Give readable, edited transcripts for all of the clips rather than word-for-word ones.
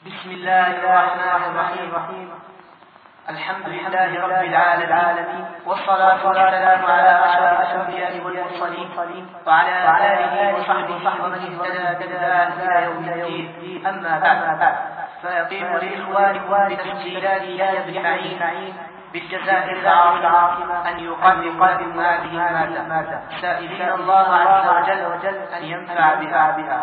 بسم الله الرحمن الرحيم. الحمد لله رب العالمين، والصلاة والسلام على أشرف الأنبياء والمرسلين وعلى آله وصحبه ومن اهتدى بهداه إلى يوم الدين. أما بعد، فيقيم لإخوانكم بتسجيلات يحيى بن معين بالجزائر العاصمة أن يقدم هذه المادة، سائلين الله عز وجل أن ينفع بها.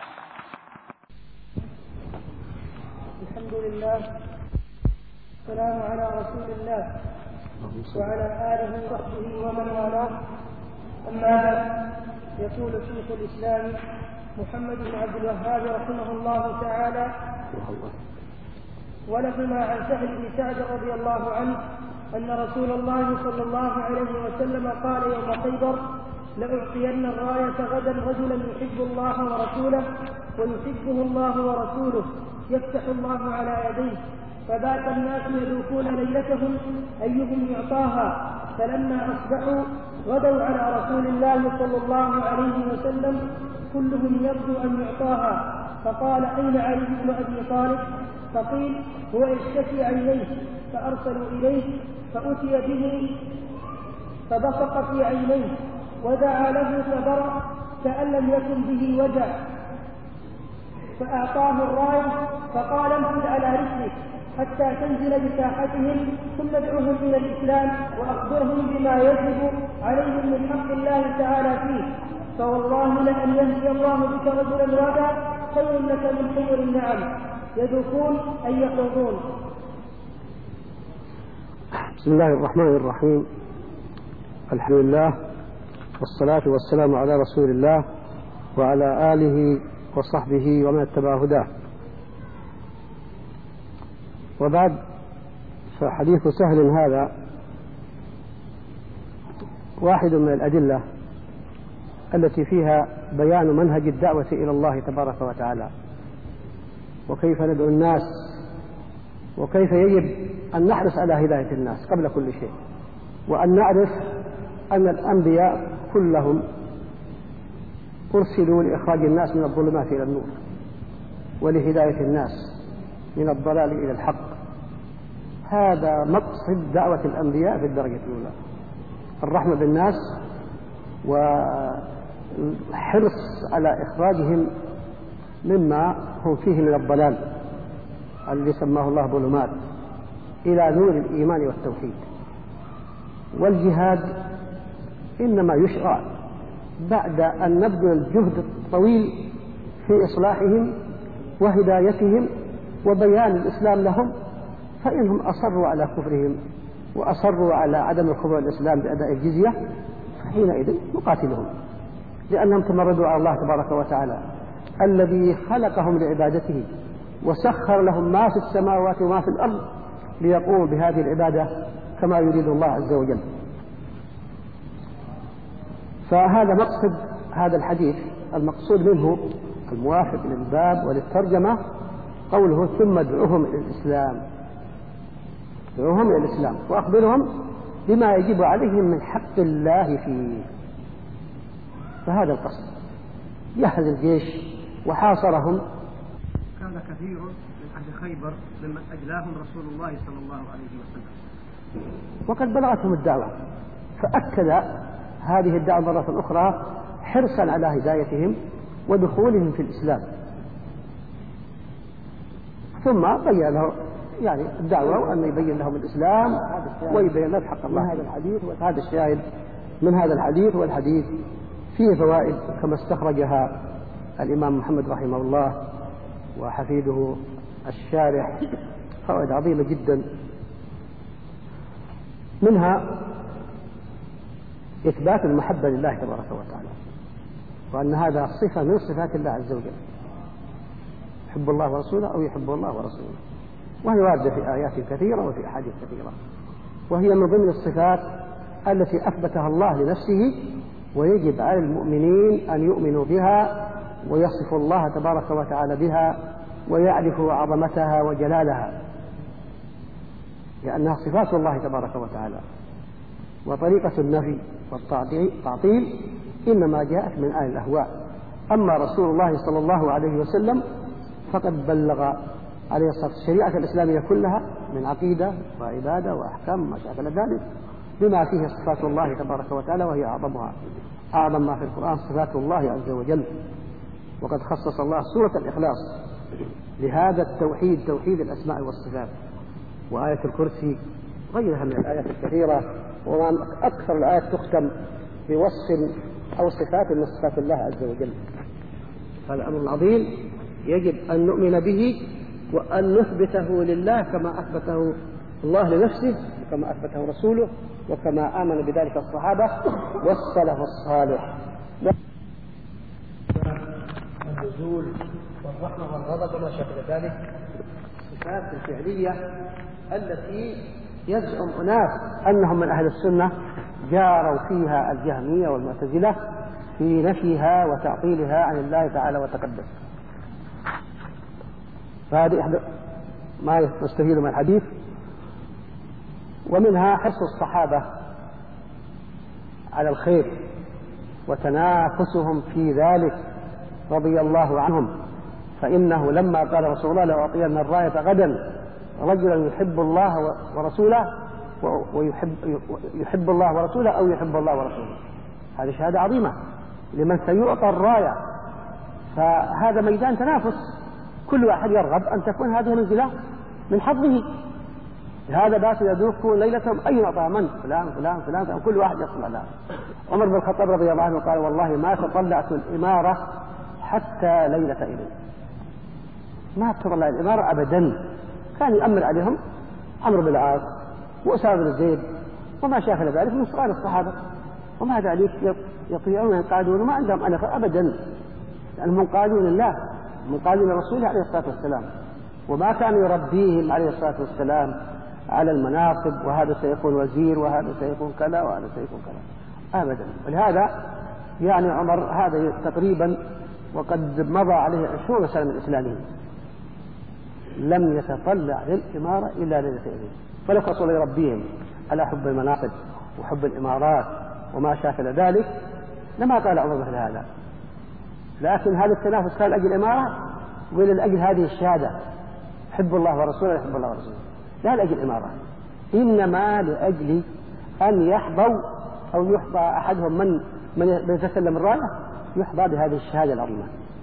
الحمد لله، السلام على رسول الله وعلى آله وصحبه ومن والاه. أما بعد، يقول شيخ الإسلام محمد بن عبد الوهاب رحمه الله تعالى: ولهما عن سهل بن سعد رضي الله عنه أن رسول الله صلى الله عليه وسلم قال يوم خيبر: لأعطين الراية غدا رجلا يحب الله ورسوله ويحبه الله ورسوله يفتح الله على يديه. فبات الناس يذوقون ليلتهم أيهم يعطاها، فلما أصبحوا غدوا على رسول الله صلى الله عليه وسلم كلهم يرجو أن يعطاها. فقال: أين علي بن أبي طالب؟ فقيل: هو يشتكي عينيه. فأرسلوا إليه فأتي به فبصق في عينيه ودعا له فبرأ كأن لم يكن به وجع، فأعطاه الراية فقال: امسك على رجلك حتى تنزل بساحتهم، ثم ادعوهم إلى الإسلام وأخبرهم بما يجب عليهم من حق الله تعالى فيه، فوالله لأن يهدي الله بك رجلا واحدا خير لك من حمر النعم. يذوقون أن يخوضون. بسم الله الرحمن الرحيم. الحمد لله، والصلاة والسلام على رسول الله وعلى آله وصحبه ومن اتبع هداه. وبعد، فحديث سهل هذا واحد من الأدلة التي فيها بيان منهج الدعوة إلى الله تبارك وتعالى، وكيف ندعو الناس، وكيف يجب أن نحرص على هداية الناس قبل كل شيء، وأن نعرف أن الأنبياء كلهم أرسلوا لإخراج الناس من الظلمات إلى النور، ولهداية الناس من الضلال إلى الحق. هذا مقصد دعوة الأنبياء في الدرجة الأولى: الرحمة بالناس وحرص على إخراجهم مما هم فيه من الضلال الذي سماه الله ظلمات إلى نور الإيمان والتوحيد. والجهاد إنما يشرع بعد أن نبذل الجهد الطويل في إصلاحهم وهدايتهم وبيان الإسلام لهم، فإنهم أصروا على كفرهم وأصروا على عدم الخضوع للإسلام بأداء الجزية، فحينئذ نقاتلهم، لأنهم تمردوا على الله تبارك وتعالى الذي خلقهم لعبادته وسخر لهم ما في السماوات وما في الأرض ليقوموا بهذه العبادة كما يريد الله عز وجل. فهذا مقصد هذا الحديث. المقصود منه الموافق للباب وللترجمة قوله: ثم ادعوهم إلى الإسلام، ادعوهم إلى الإسلام وأخبرهم بما يجب عليهم من حق الله فيه. فهذا القصد. جهز الجيش وحاصرهم. كان كثير من أهل خيبر ممن أجلاهم رسول الله صلى الله عليه وسلم، وقد بلغتهم الدعوة، فأكد هذه الدعوة مرة أخرى حرصا على هدايتهم ودخولهم في الإسلام. ثم بين له الدعوة وأن يبين لهم الإسلام ويبين لهم حق الله. هذا الحديث وهذا الشاهد من هذا الحديث، والحديث فيه فوائد كما استخرجها الإمام محمد رحمه الله وحفيده الشارح، فوائد عظيمة جدا. منها إثبات المحبة لله تبارك وتعالى، وأن هذا صفة من صفات الله عز وجل: يحب الله ورسوله أو يحب الله ورسوله، وهي واردة في آيات كثيرة وفي أحاديث كثيرة، وهي من ضمن الصفات التي أثبتها الله لنفسه، ويجب على المؤمنين أن يؤمنوا بها ويصفوا الله تبارك وتعالى بها ويعرفوا عظمتها وجلالها، لأنها صفات الله تبارك وتعالى. وطريقة النفي والتعطيل إنما جاءت من أهل الأهواء. أما رسول الله صلى الله عليه وسلم فقد بلغ عليه الصلاة والسلام الشريعة الإسلامية كلها من عقيدة وعبادة وأحكام ما شاكل ذلك بما فيه صفات الله تبارك وتعالى، وهي أعظمها. أعظم ما في القرآن صفات الله عز وجل، وقد خصص الله سورة الإخلاص لهذا التوحيد، توحيد الأسماء والصفات. وآية الكرسي غيرها من الآيات الكثيرة، وأكثر الآيات تختم بوصف أو صفات من صفات الله عز وجل. هذا أمر عظيم يجب أن نؤمن به وأن نثبته لله كما أثبته الله لنفسه، وكما أثبته رسوله، وكما آمن بذلك الصحابة والسلف الصالح. النزول والرحمة والغضب وما شابه ذلك الصفات الفعلية التي يزعم أناس أنهم من أهل السنة جاروا فيها الجهمية والمعتزلة في نفيها وتعطيلها عن الله تعالى وتقدس. فهذه إحدى ما نستفيد من الحديث، ومنها حرص الصحابة على الخير وتنافسهم في ذلك رضي الله عنهم. فإنه لما قال رسول الله لأعطين الراية غدا رجلا يحب الله ورسوله ويحب الله ورسوله أو يحب الله ورسوله، هذه شهادة عظيمة لمن سيعطى الراية. فهذا ميدان تنافس، كل واحد يرغب أن تكون هذه المنزلة من حظه. هذا بات يدوك ليلتهم أي نعطى من فلان فلان فلان، كل واحد يصل على. عمر بن الخطاب رضي الله عنه قال والله ما تطلعت الإمارة حتى ليلة إلي، ما تطلع الإمارة أبدا. كان يأمر عليهم عمرو بن العاص وأسامة بن زيد وما شاكل ذلك من صغار الصحابة، ومع ذلك يطيعون وينقادون وما عندهم أنفة أبدا، لأنهم منقادون لله منقادون لرسوله عليه الصلاة والسلام، وما كان يربيهم عليه الصلاة والسلام على المناصب وهذا سيكون وزير وهذا سيكون كذا وهذا سيكون كذا أبدا. ولهذا يعني عمر هذا تقريبا وقد مضى عليه 20 سنة من إسلامه لم يتطلع للإمارة إلا للخير. فلو رسول يربيهم على حب المناصب وحب الإمارات وما شاكل ذلك لما قال عمر مثل هذا. لكن هذا التنافس كان لأجل الإمارة ولا لأجل هذه الشهادة حب الله ورسوله يحب الله ورسوله، لا لأجل الإمارة، إنما لأجل أن يحظوا أو يحظى أحدهم من يتسلم الراية يحظى بهذه الشهادة العظيمة.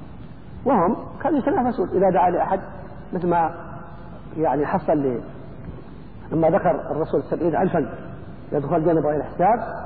وهم كانوا يتنافسون إذا دعا لأحد، مثل ما يعني حصل لي لما ذكر الرسول 70,000 يدخل الجنة بغير حساب،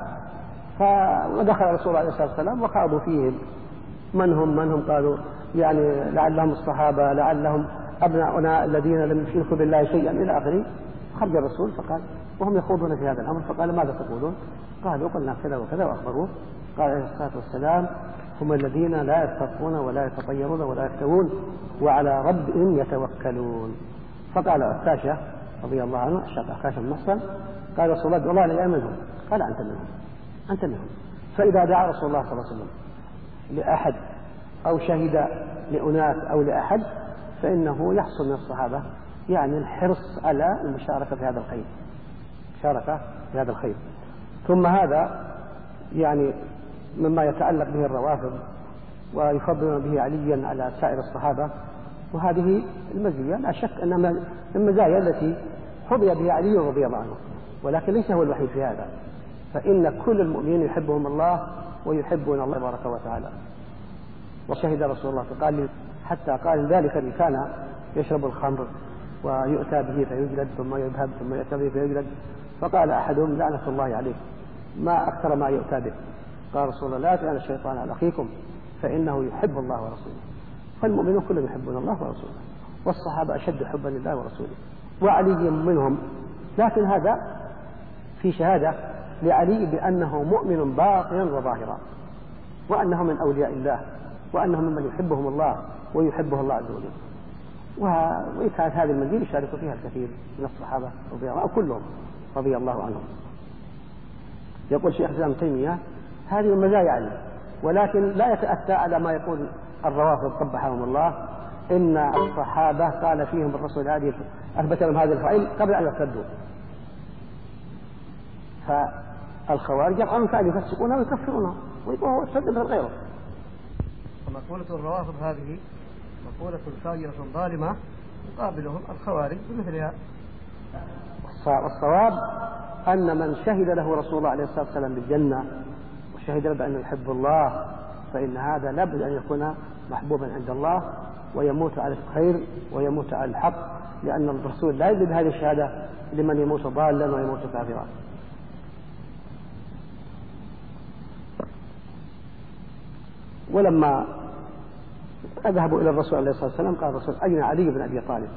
فدخل الرسول عليه الصلاة والسلام وخاضوا فيهم من هم قالوا يعني لعلهم الصحابة لعلهم أبناؤنا الذين لم يشركوا بالله شيئا إلى آخره. خرج الرسول فقال وهم يخوضون في هذا الأمر، فقال ماذا تقولون؟ قالوا قلنا كذا وكذا وأخبروه. قال عليه الصلاة والسلام هم الذين لا يتقون ولا يتطيرون ولا يكتوون وعلى ربهم يتوكلون. فقال عكاشة رضي الله عنه عكاشة بن محصن قال رسول الله والله لا منهم، قال أنت منهم. فإذا دعا رسول الله صلى الله عليه وسلم لأحد أو شهد لأناس أو لأحد فإنه يحصل من الصحابة يعني الحرص على المشاركة في هذا الخير، مشاركة في هذا الخير. ثم هذا يعني مما يتعلق به الروافض ويفضلون به عليا على سائر الصحابة، وهذه المزية لا شك أنها من المزايا التي حظي بها علي رضي الله عنه، ولكن ليس هو الوحيد في هذا، فإن كل المؤمنين يحبهم الله ويحبون الله تبارك وتعالى. وشهد رسول الله فقال حتى قال ذلك اللي كان يشرب الخمر ويؤتى به فيجلد ثم يذهب ثم يؤتى به فيجلد، فقال أحدهم لعنة الله عليه ما أكثر ما يؤتى به. قال رسول الله لا تلعن الشيطان على أخيكم فإنه يحب الله ورسوله. فالمؤمنون كلهم يحبون الله ورسوله، والصحابة أشد حبا لله ورسوله وعلي منهم. لكن هذا في شهادة لعلي بأنه مؤمن باطنا وظاهرا، وأنه من أولياء الله، وأنه ممن يحبهم الله ويحبه الله عز وجل. وكانت هذه المنزلة يشارك فيها الكثير من الصحابة رضي الله عنهم كلهم رضي الله عنهم. يقول شيخ الإسلام ابن تيمية هذه المزايا عليه، ولكن لا يتأتى على ما يقول الروافض قبحهم الله إن الصحابة قال فيهم الرسول هذه أثبت لهم هذه الفعل قبل أن يرتدوا. فالخوارج يقعون فعل يفسقونه ويكفرونه ويقولوا ارتد من غيره. مقولة الروافض هذه مقولة فاجرة ظالمة يقابلهم الخوارج بمثلها. والصواب أن من شهد له رسول الله عليه الصلاة والسلام بالجنة وشهد له بأنه يحب الله فإن هذا لابد أن يكون محبوبا عند الله ويموت على الخير ويموت على الحق، لأن الرسول لا يجب هذه الشهادة لمن يموت ضالا ويموت كافرا. ولما أذهبوا إلى الرسول عليه الصلاة والسلام قال الرسول: أين علي بن أبي طالب؟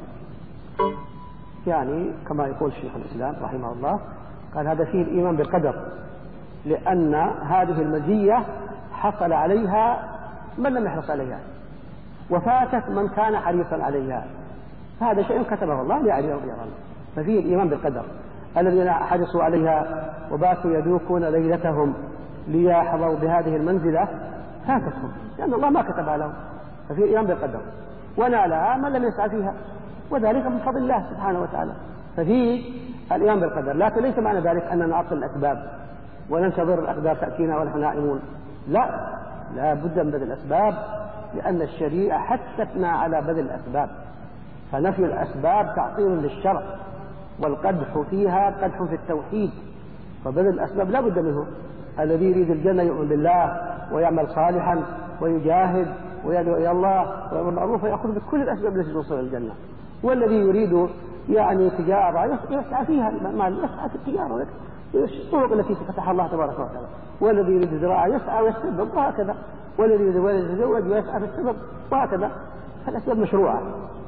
يعني كما يقول شيخ الإسلام رحمه الله، قال هذا فيه الإيمان بالقدر، لأن هذه المزية حصل عليها من لم يحرص عليها وفاتت من كان حريصا عليها، فهذا شيء كتبه الله لعلي رضي الله عنه، ففيه الإيمان بالقدر. الذين حرصوا عليها وباتوا يذوقون ليلتهم ليحظوا بهذه المنزلة فاتتهم لأن الله ما كتبها لهم، ففيه الإيمان بالقدر. ونالها من لم يسعى فيها، وذلك من فضل الله سبحانه وتعالى، ففيه الإيمان بالقدر. لكن ليس معنى ذلك أننا نعطل الأسباب وننتظر الأقدار تأتينا ونحن نائمون، لا بد من بذل الأسباب، لأن الشريعة حثتنا على بذل الأسباب، فنفي الأسباب تعطيل للشرع، والقدح فيها قدح في التوحيد، فبذل الأسباب لا بد منه. الذي يريد الجنة يؤمن بالله ويعمل صالحا ويجاهد ويدعو إلى الله ويأمر بالمعروف ويأخذ بكل الأسباب التي توصل إلى الجنة. والذي يريد يعني تجارة يسعى فيها، يسعى في التجارة الطرق التي فتحها الله تبارك وتعالى. والذي يريد الزراعة يسعى ويستسبب وهكذا، والذي يريد يتزوج ويسعى في السبب وهكذا. فالأسباب مشروعة،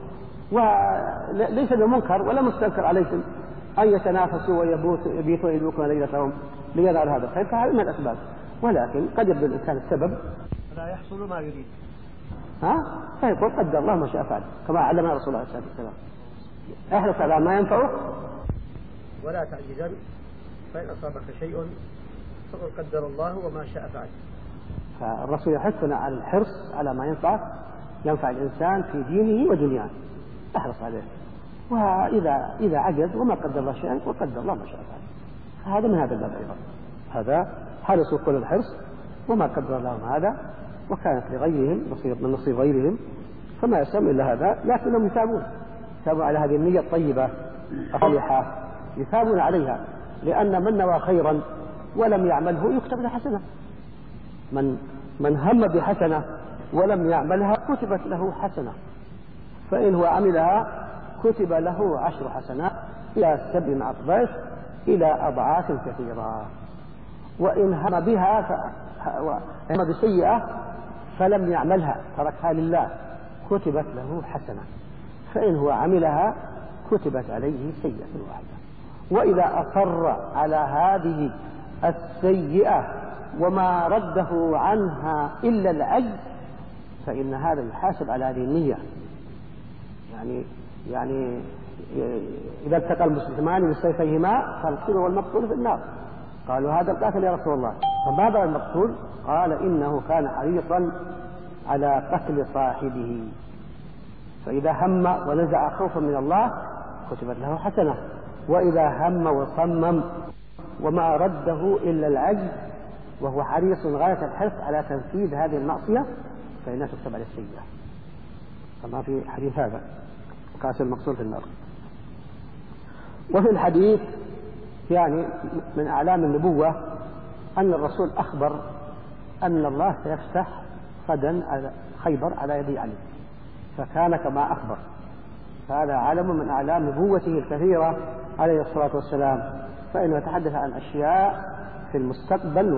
وليس بمنكر ولا مستنكر عليهم أن يتنافسوا ويبيتوا ويدوكوا ليلتهم لينال هذا الخير، فهذا من الأسباب. ولكن قد يبدو الإنسان السبب لا يحصل ما يريد، فيقول قدر الله ما شاء فعل، كما علمنا رسول الله عليه الصلاة والسلام: احرص على ما ينفعك ولا تعجزن، فإن أصابك شيء فقل قدر الله وما شاء فعل. فالرسول يحثنا على الحرص على ما ينفع الإنسان في دينه ودنياه، احرص عليه. وإذا عجز وما قدر الله شيئا وقدر الله ما شاء فعل، هذا من هذا الباب أيضا. هذا حرصوا كل الحرص وما قدر لهم هذا، وكانت لغيرهم من نصيب غيرهم، فما يسمى إلا هذا. لكنهم يثابون على هذه النية الطيبة الصالحة، يثابون عليها، لأن من نوى خيرا ولم يعمله يكتب له حسنة. من هم بحسنة ولم يعملها كتبت له حسنة، فإن هو عملها كتب له 10 حسنات إلى 7 ضعف إلى أضعاف كثيرة. وإن هم بها هم بسيئة فلم يعملها تركها لله كتبت له حسنة، فإن هو عملها كتبت عليه سيئة واحدة. وإذا أصر على هذه السيئة وما رده عنها إلا العجز فإن هذا يحاسب على هذه النية. يعني إذا التقى المسلمان بسيفيهما فالقتيل والمقتول في النار، قالوا هذا القاتل يا رسول الله، فماذا المقتول؟ قال إنه كان حريصا على قتل صاحبه، فإذا هم ونزع خوفا من الله كتبت له حسنة، وإذا هم وصمم وما رده إلا العجز وهو حريص غاية الحرص على تنفيذ هذه المعصية فإنها تكتب على السيئة، كما في حديث هذا قاتل المقتول في النار. وفي الحديث يعني من أعلام النبوة أن الرسول أخبر أن الله سيفتح غدا على خيبر على يد علي، فكان كما أخبر، فهذا علم من أعلام نبوته الكثيرة عليه الصلاة والسلام، فإنه يتحدث عن أشياء في المستقبل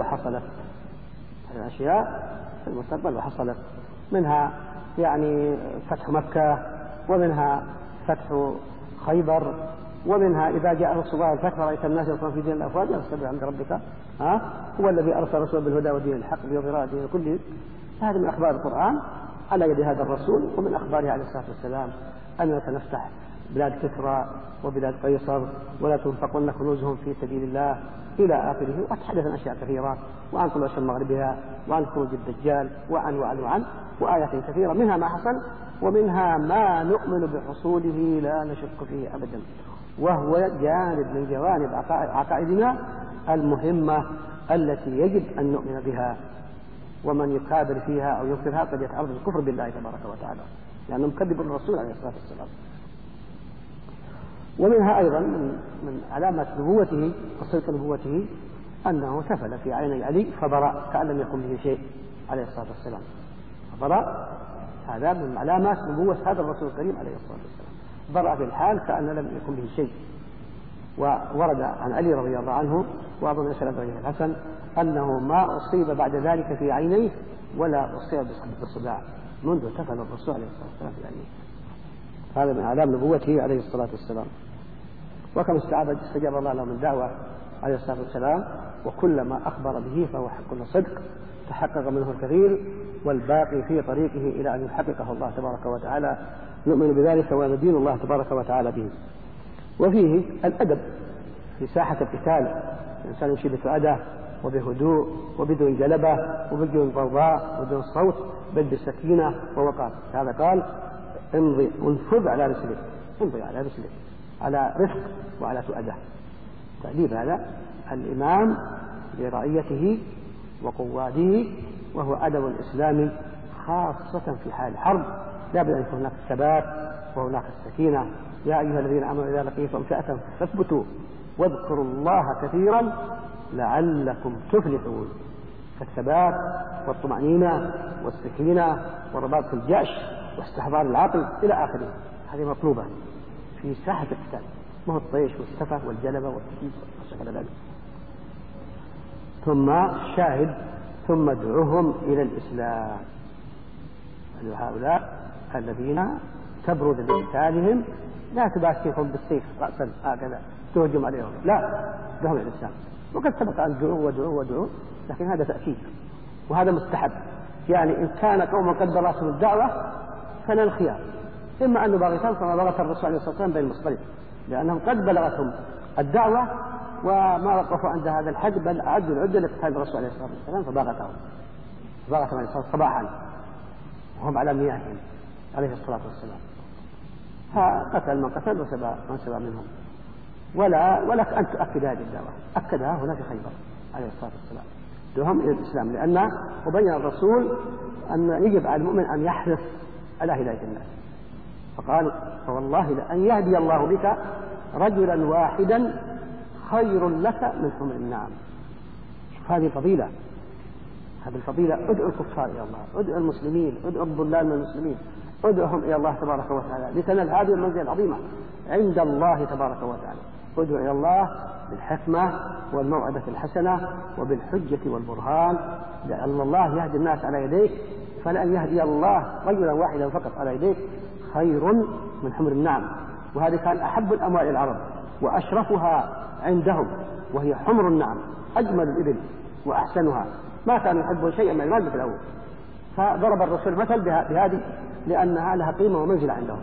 وحصلت، منها يعني فتح مكة، ومنها فتح خيبر، ومنها إذا جاء رسول الله الفتح رأيت الناس يدخلون في دين الأفواج فاستبع عند ربك هو الذي أرسل رسوله بالهدى ودين الحق ليظهره على الدين كله. هذه من أخبار القرآن على يد هذا الرسول، ومن أخباره عليه الصلاة والسلام أننا سنفتح بلاد كسرى وبلاد قيصر ولا تنفقن كنوزهم في سبيل الله إلى آخره. وأتحدث عن أشياء كثيرة، وعن طلوع الشمس مغربها، وعن خروج الدجال، وعن وآيات كثيرة، منها ما حصل ومنها ما نؤمن بحصوله لا نشك فيه أبدا، وهو جانب من جوانب عقائدنا المهمة التي يجب أن نؤمن بها، ومن يكابر فيها أو ينكرها قد يتعرض للكفر بالله تبارك وتعالى، لأنه مكذب الرسول عليه الصلاة والسلام. ومنها أيضا من علامات نبوته وصدق نبوته أنه تفل في عيني علي فبرأ كأن لم يكن به شيء عليه الصلاة والسلام. فبرأ هذا من علامات نبوة هذا الرسول الكريم عليه الصلاة والسلام، برأ في الحال كأن لم يكن به شيء. وورد عن علي رضي الله عنه وأظن يسأل بن الحسن أنه ما أصيب بعد ذلك في عينيه ولا أصيب بالصداع منذ تفل الرسول عليه الصلاة والسلام في عينيه. هذا من أعلام نبوته عليه الصلاة والسلام. وكما استجاب الله له من دعوة عليه الصلاة والسلام، وكلما أخبر به فهو حق وصدق تحقق منه الكثير، والباقي في طريقه إلى أن يحققه الله تبارك وتعالى. نؤمن بذلك وندين الله تبارك وتعالى به. وفيه الأدب في ساحة القتال، الإنسان يمشي بسعادة وبهدوء وبدون جلبة وبدون ضوضاء وبدون صوت، بل بسكينة ووقار. هذا قال امضي انفذ على رسلك، امضي على رسلك، على رفق وعلى سؤدة. تأديب هذا الإمام لرعيته وقواده، وهو أدب الإسلام خاصة في حال الحرب. لا بد أن يكون هناك الثبات وهناك السكينة. يا أيها الذين آمنوا إذا لقيتم فئة فاثبتوا واذكروا الله كثيرا لعلكم تفلحون. فالثبات والطمأنينة والسكينة ورباط الجأش واستحضار العقل إلى آخره، هذه مطلوبة في ساحة القتال، ما هو الطيش والسفة والجلبة والتكييف والشكل ذلك. ثم شاهد ثم ادعوهم إلى الإسلام. هؤلاء الذين تبرد بقتالهم لا تباشرهم بالسيف رأسا هكذا تهجم عليهم، لا، ادعوهم إلى الإسلام. وقد سبق أن ادعوا، لكن هذا تأكيد وهذا مستحب. يعني إن كان قوم قد بلغتهم الدعوة فلا الخيار، إما أن نباغتهم كما بغت الرسول عليه الصلاة والسلام بين المصطلح، لأنهم قد بلغتهم الدعوة وما وقفوا عند هذا الحد، بل أعدوا العدة لقتال الرسول عليه الصلاة والسلام فباغتهم عليه الصلاة والسلام صباحا وهم على مياههم عليه الصلاة والسلام، فقتل من قتل من سبى منهم. ولك أن تؤكد هذه الدعوة، أكدها هنا في خيبر عليه الصلاة والسلام، دعوهم إلى الإسلام، لأن وبين الرسول أن يجب على المؤمن أن يحرص على هداية الناس. فقال فوالله لأن يهدي الله بك رجلا واحدا خير لك من حمر النعم. شوف هذه الفضيلة، هذه الفضيلة. ادعو الكفار إلى الله، ادعو المسلمين، ادعو الضلال من المسلمين، ادعوهم إلى الله تبارك وتعالى لتنال هذه المنزلة العظيمة عند الله تبارك وتعالى. ادعو إلى الله بالحكمة والموعظة الحسنة وبالحجة والبرهان، لأن الله يهدي الناس على يديك، فلأن يهدي الله رجلا واحدا فقط على يديك خير من حمر النعم. وهذه كان أحب الأموال العرب وأشرفها عندهم، وهي حمر النعم، أجمل الإبل وأحسنها، ما كانوا يحبون شيئا من المال في الأول. فضرب الرسول مثل بهذه لأنها لها قيمة ومنزلة عندهم.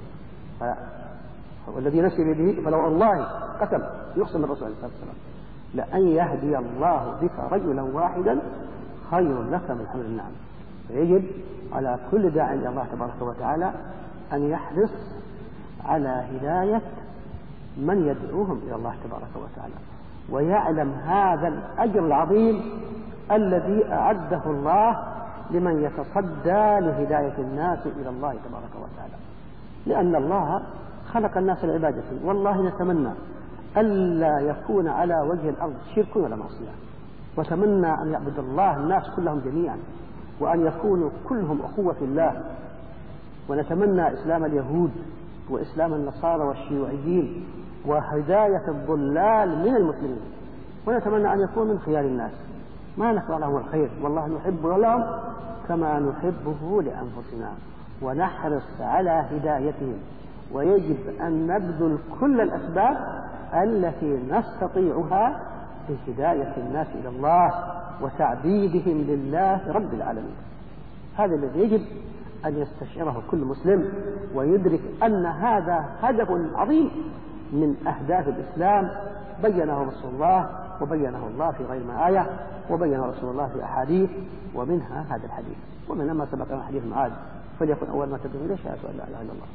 والذي نفسي بيده فلو الله قسم يقسم الرسول عليه الصلاة والسلام لأن يهدي الله بك رجلا واحدا خير لك من حمر النعم. فيجب على كل داع إلى الله تبارك وتعالى أن يحرص على هداية من يدعوهم إلى الله تبارك وتعالى، ويعلم هذا الأجر العظيم الذي أعده الله لمن يتصدى لهداية الناس إلى الله تبارك وتعالى، لأن الله خلق الناس لعبادته. والله نتمنى ألا يكون على وجه الأرض شرك ولا معصية، وتمنى أن يعبد الله الناس كلهم جميعا، وأن يكونوا كلهم أخوة في الله. ونتمنى إسلام اليهود وإسلام النصارى والشيوعيين وهداية الضلال من المسلمين، ونتمنى أن يكون من خيار الناس. ما نكره لهم الخير، والله نحب لهم كما نحبه لأنفسنا، ونحرص على هدايتهم. ويجب أن نبذل كل الأسباب التي نستطيعها في هداية الناس إلى الله وتعبيدهم لله رب العالمين. هذا الذي يجب أن يستشعره كل مسلم، ويدرك أن هذا هدف عظيم من أهداف الإسلام بينه رسول الله، وبينه الله في غير ما آية، وبينه رسول الله في أحاديث، ومنها هذا الحديث، ومنها ما سبق من حديث معاذ فليكن أول ما تدعو إليه شهادة أن لا إله إلا الله.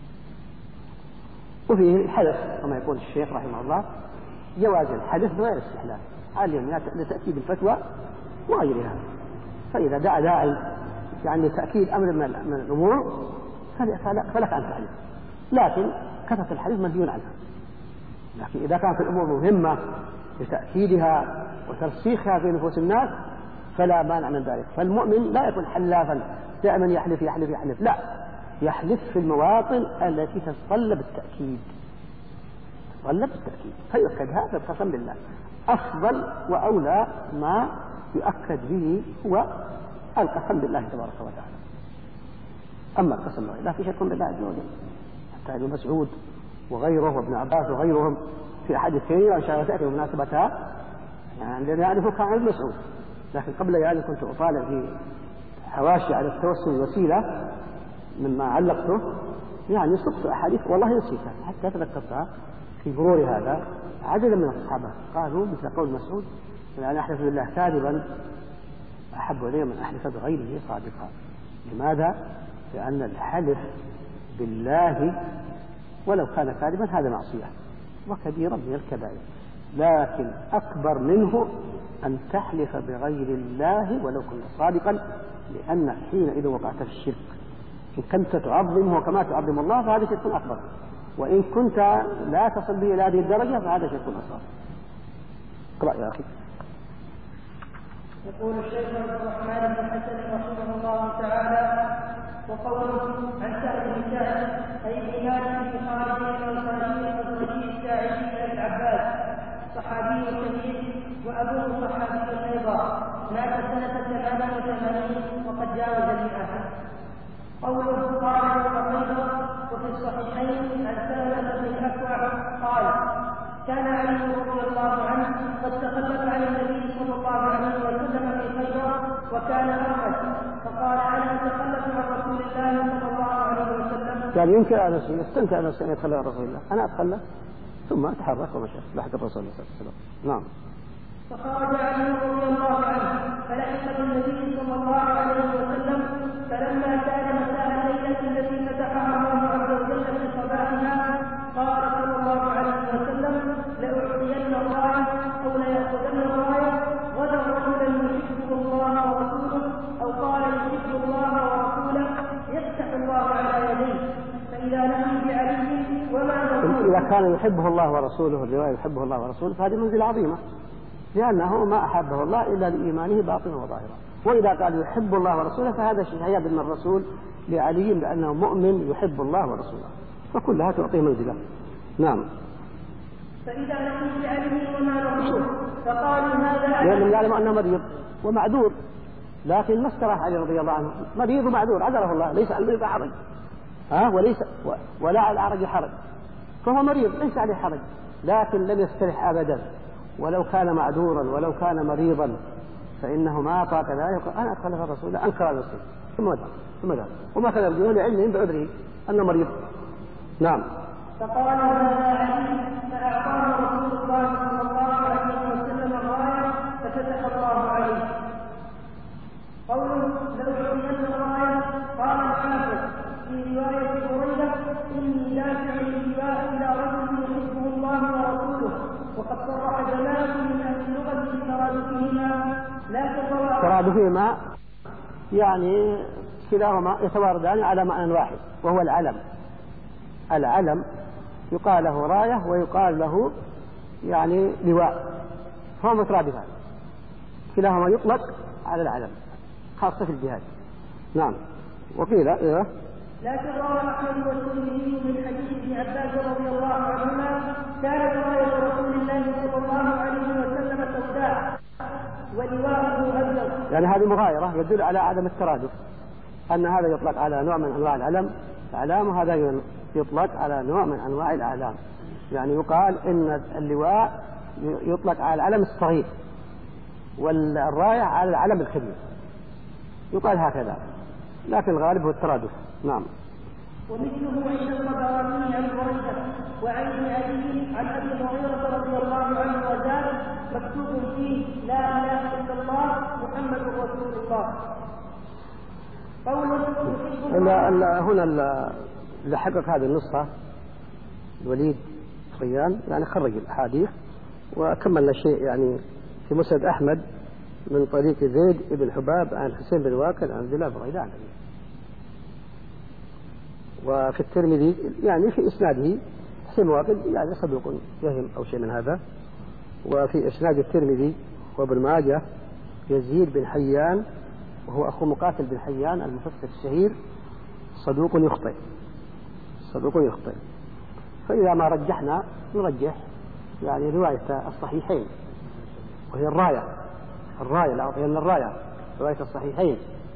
وفيه الحدث كما يقول الشيخ رحمه الله جواز الحدث بغير استحلال عاليا لتأكيد الفتوى وغيرها. فإذا دعا داعي يعني لتأكيد أمر من الأمور فلك أن تحدث، لكن كثرة الحديث منهي عنها. لكن إذا كانت الأمور مهمة لتأكيدها وترسيخها في نفوس الناس فلا مانع من ذلك. فالمؤمن لا يكون حلافا دائما يحلف يحلف يحلف، لا، يحلف في المواطن التي تتطلب التأكيد، فيؤكد هذا القسم بالله. أفضل وأولى ما يؤكد به هو القسم بالله تبارك وتعالى. أما القسم بالله لا في شك بالله عز وجل، حتى ابن مسعود وغيره وابن عباس وغيرهم في أحاديث كثيرة إن شاء الله تأتي بمناسبتها، يعني لأن يعرفوا كان ابن مسعود، لكن قبل يعني كنت أطالع في حواشي على التوسل وسيلة مما علقته، يعني صدت أحاديث والله نسيتها حتى تذكرتها في مرور هذا. عدد من الصحابة قالوا مثل قول مسعود: أنا أحلف بالله كاذبا أحب إلي من أحلف بغيره صادقا. لماذا؟ لأن الحلف بالله ولو كان كاذبا هذا معصية وكبيرة من الكبائر، لكن أكبر منه أن تحلف بغير الله ولو كنت صادقا، لأن حينئذ وقعت في الشرك. إن كنت تعظمه كما تعظم الله فهذا شرك أكبر، وإن كنت لا تصل به إلى هذه الدرجة فهذا شرك أصغر. اقرأ يا أخي. يقول الشيخ عبد الرحمن بن حسن رحمه الله تعالى: وقوله عن سعد بن سعد أي بن مالك بن خالد الأنصاري الساعدي العباس، صحابي كبير وأبوه صحابي أيضا، مات سنة 88 وقد جاوز 100. قوله قال وقيل. وفي الصحيحين عن سلمة بن الأكوع قال: كان علي رضي الله عنه قد تخلف عن النبي صلى الله عليه وسلم في خيبر وكان أرمد، فقال: أنا أتخلف عن رسول الله صلى الله عليه وسلم. كان ينكر على نفسه، يستنكر على نفسه أن يتخلف عن رسول الله، أنا أتخلف، ثم تحرك ومشى لحق الرسول صلى الله عليه وسلم. نعم. فخرج علي رضي الله عنه فلحق بالنبي صلى الله عليه وسلم، فلما كان مساء الليلة التي فتحها الله عز وجل في صباحها قال صلى الله عليه وسلم: لأعطين الراية أو ليأخذن الراية غدا رجلا يحب الله ورسوله، أو قال يحب الله ورسوله يفتح الله على يديه، فإذا نحن بعلي وما نقول. إذا كان يحبه الله ورسوله، الرواية يحبه الله ورسوله، فهذه منزلة عظيمة، لأنه ما أحبه الله إلا لإيمانه باطنا وظاهرا. وإذا قال يحب الله ورسوله فهذا شهادة من الرسول لعلي لأنه مؤمن يحب الله ورسوله، فكلها تعطيه منزلة. نعم. فإذا نحن بعلمه وما نقول فقالوا هذا لأنهم يعلم أنه مريض ومعذور، لكن ما استراح علي رضي الله عنه، مريض ومعذور عذره الله، ليس على المريض حرج، وليس ولا على الأعرج حرج، فهو مريض ليس عليه حرج، لكن لم يسترح أبدا، ولو كان معذورا ولو كان مريضا فإنه ما طاق ذلك. أنا أتخلف الرسول أنكر على نفسه ثم ذهب وما كان يرجون لعلمهم بعذره أنه مريض. نعم. فقال هذا علي، فأعطاه رسول الله صلى الله عليه وسلم الراية ففتح الله عليه. قوله لأعطين الراية قال الحافظ في رواية هريرة: إني دافع الإنباء إلى رجل يحبه الله ورسوله، وقد صرح جماعة من أهل اللغة بترادفهما، لكن ترادفهما يعني كلاهما يتواردان على معنى واحد وهو العلم. العلم يقال له راية ويقال له يعني لواء، فهو مترادفان، كلاهما يطلق على العلم خاصة في الجهاد. نعم. وقيل لكن روى أحمد والترمذي من حديث ابن عباس رضي الله عنهما: كانت راية رسول الله صلى الله عليه وسلم سوداء ولواءه أبيض. يعني هذه مغايرة يدل على عدم الترادف، أن هذا يطلق على نوع من أنواع العلم الأعلام، وهذا يطلق على نوع من أنواع الأعلام. يعني يقال إن اللواء يطلق على العلم الصغير والراية على العلم الكبير، يقال هكذا، لكن الغالب هو الترادف. نعم. ومثله عند الطبراني عن بريدة وعن ابن علي عن ابي هريره رضي الله عنه وزاد: مكتوب فيه لا اله الا الله محمد رسول الله. هنا اللي حقق هذه النسخة الوليد صيان يعني خرج الأحاديث وكمل شيء يعني في مسند أحمد من طريق زيد بن حباب عن حسين بن واكل عن عبد الله بن غيلان، وفي الترمذي يعني في إسناده حسين واقد يعني صدوق يهم أو شيء من هذا. وفي إسناد الترمذي وابن ماجه يزيد بن حيان وهو أخو مقاتل بن حيان المفسر الشهير صدوق يخطئ. فإذا ما رجحنا نرجح يعني رواية الصحيحين وهي الراية لأعطينا الراية رواية الصحيحين.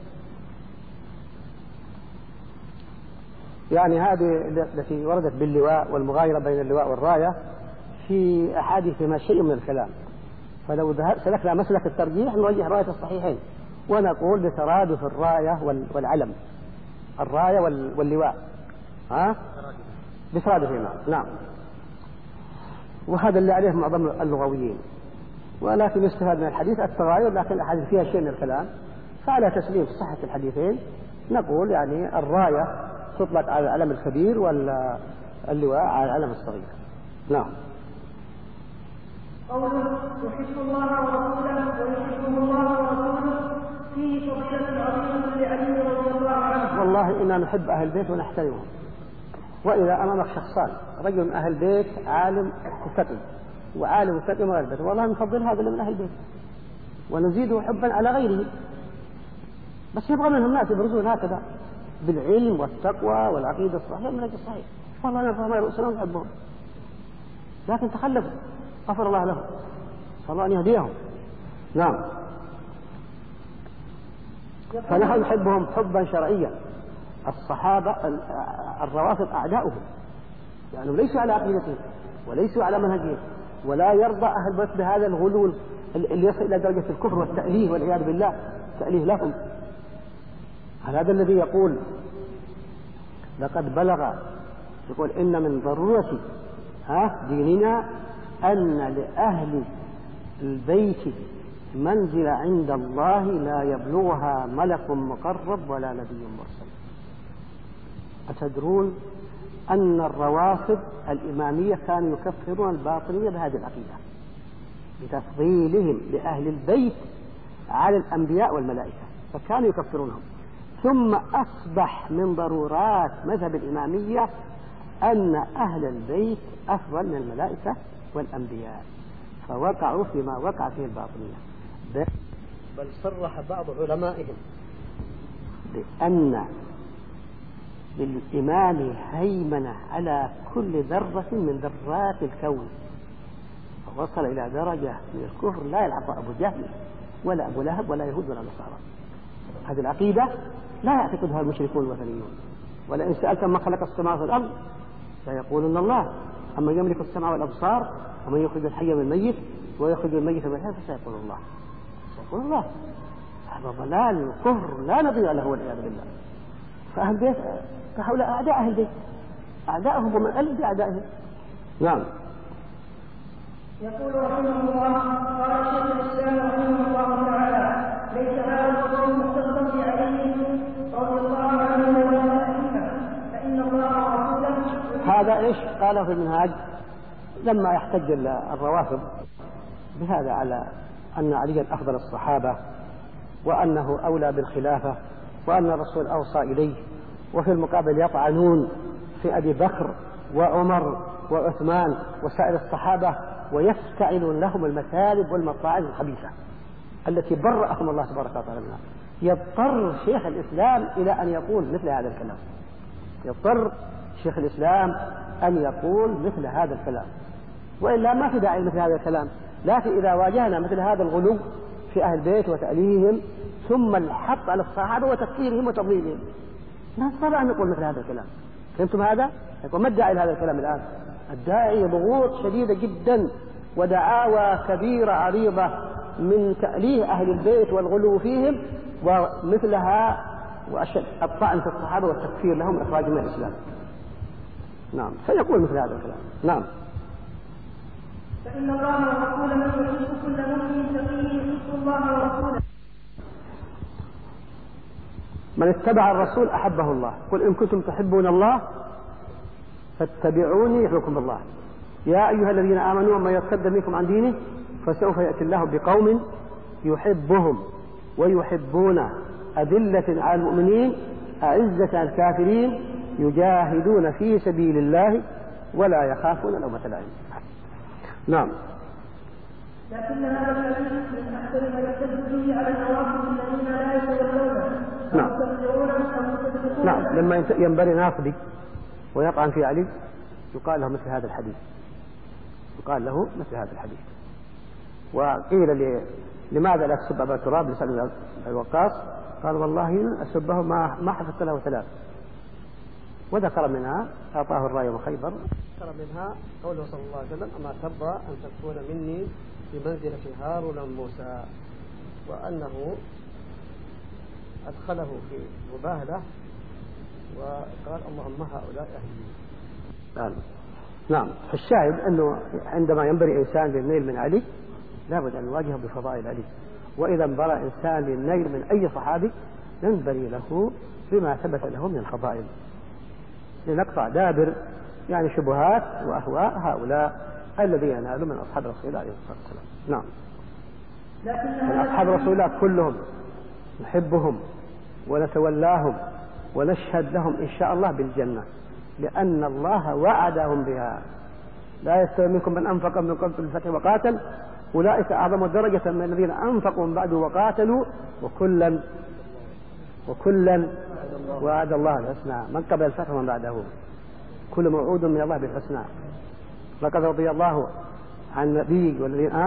يعني هذه التي وردت باللواء والمغايرة بين اللواء والراية في أحاديثهما شيء من الكلام، فلو سلكنا مسلك الترجيح نرجح رواية الصحيحين ونقول بترادف الراية والعلم، الراية واللواء بترادفهما. نعم. وهذا اللي عليه معظم اللغويين، ولكن يستفاد من الحديث التغاير، لكن الأحاديث فيها شيء من الكلام، فعلى تسليم صحة الحديثين نقول يعني الراية تطلق على العلم الكبير واللواء على العلم الصغير. نعم. قوله يحب الله ورسوله ويحبه الله ورسوله فيه فضيلة عظيمة لعلي رضي الله عنه. والله إنا نحب أهل البيت ونحترمهم. وإذا أمامك شخصان، رجل من أهل البيت عالم وتقي وعالم وتقي من أهل البيت، والله نفضل هذا اللي من أهل البيت ونزيده حبا على غيره، بس يبغى منهم ناس يبرزون هكذا بالعلم والتقوى والعقيدة الصحيحة من أجل الصحيح. والله نرفع ما رؤوسنا ونحبهم، لكن تخلفوا غفر الله لهم، صلى الله أن يهديهم. نعم. فنحن نحبهم حبا شرعيا. الصحابة الروافض أعداؤهم، يعني ليسوا على عقيدتهم وليسوا على منهجهم، ولا يرضى أهل البيت بهذا الغلول اللي يصل إلى درجة الكفر والتأليه والعياذ بالله، تأليه لهم. هذا الذي يقول لقد بلغ، يقول إن من ضرورة ديننا أن لأهل البيت منزل عند الله لا يبلغها ملك مقرب ولا نبي مرسل. أتدرون أن الروافض الإمامية كانوا يكفرون الباطنية بهذه العقيدة بتفضيلهم لأهل البيت على الأنبياء والملائكة، فكانوا يكفرونهم. ثم أصبح من ضرورات مذهب الإمامية أن أهل البيت أفضل من الملائكة والأنبياء، فوقعوا فيما وقع فيه الباطنية. بل صرح بعض علمائهم بأن للإمام هيمنة على كل ذرة من ذرات الكون، فوصل إلى درجة من الكفر لا يلحق أبو جهل ولا أبو لهب ولا يهود ولا نصارى. هذه العقيدة لا يعتقدها المشركون الوثنيون. ولئن سألتم من خلق السماوات والأرض فيقولون الله، أما يملك السمع والأبصار ومن يخرج الحي من الميت ويخرج الميت من الحي فسيقول الله. سيقول الله. هذا ضلال وكفر لا نضيع له والعياذ بالله. فأهل البيت فهؤلاء أعداء أهل البيت، أعداءهم ومن ألد أعدائهم. نعم. يقول رحمه الله قال شيخ الإسلام رحمه الله تعالى ليس هذا القول مختصا بعلي رضي الله عنه ولا فإن الله ورسوله. هذا إيش قاله في المنهاج لما يحتج الروافض بهذا على أن عليا أفضل الصحابة وأنه أولى بالخلافة وأن الرسول أوصى إليه، وفي المقابل يطعنون في أبي بكر وعمر وعثمان وسائر الصحابة ويفتعلون لهم المثالب والمطاعن الخبيثة التي برأهم الله تبارك وتعالى منها. يضطر شيخ الإسلام إلى أن يقول مثل هذا الكلام، يضطر شيخ الإسلام أن يقول مثل هذا الكلام، وإلا ما في داعي مثل هذا الكلام. لكن إذا واجهنا مثل هذا الغلو في أهل البيت وتأليههم ثم الحق على الصحابة وتكفيرهم وتضليلهم لا نستطيع أن نقول مثل هذا الكلام. فهمتم هذا؟ يقول ما الداعي لهذا الكلام الآن؟ الداعي ضغوط شديدة جدا ودعاوى كبيرة عريضة من تأليه أهل البيت والغلو فيهم ومثلها وأشد الطعن في الصحابة والتكفير لهم وإخراجهم من الإسلام. نعم. فيقول مثل هذا الكلام. نعم. فإن الله ورسوله يحب كل مؤمن تقي يحب الله ورسوله. من اتبع الرسول أحبه الله. قل إن كنتم تحبون الله فاتبعوني يحبكم الله. يا أيها الذين آمنوا من يرتد منكم عن دينه فسوف يأتي الله بقوم يحبهم ويحبونه أذلة على المؤمنين أعزة على الكافرين يجاهدون في سبيل الله ولا يخافون لومة لائم. نعم. لكن هذا الحديث من أحسن ما يحتج به على النوافل الذين لا يتولونه أو يستطيعون أو يصدقون. نعم، لما ينبري ناصبي ويطعن في علي يقال له مثل هذا الحديث، يقال له مثل هذا الحديث. وقيل لماذا لا تسب أبا تراب لسعد الوقاص؟ قال والله أسبه ما حفظت له ثلاث. وذكر منها أعطاه الراية وخيبر، ذكر منها قوله صلى الله عليه وسلم أما ترضى أن تكون مني بمنزلة هارون موسى، وأنه أدخله في مباهلة وقال اللهم هؤلاء أهلي. نعم. الشاهد أنه عندما ينبري إنسان للنيل من علي لابد أن يواجهه بفضائل علي، وإذا انبرى إنسان للنيل من أي صحابي ننبري له بما ثبت له من الفضائل لنقطع دابر يعني شبهات وأهواء هؤلاء الذين ينالوا من أصحاب رسول الله عليه الصلاة والسلام. نعم. أصحاب رسول الله كلهم نحبهم ونتولاهم ونشهد لهم إن شاء الله بالجنة، لأن الله وعدهم بها. لا يستوي منكم من أنفق من قبل الفتح وقاتل أولئك أعظم درجة من الذين أنفقوا من بعد وقاتلوا وكلا وعد الله الحسنى من قبل الفتح ومن بعده، كل موعود من الله بالحسنى. لقد رضي الله عن النبي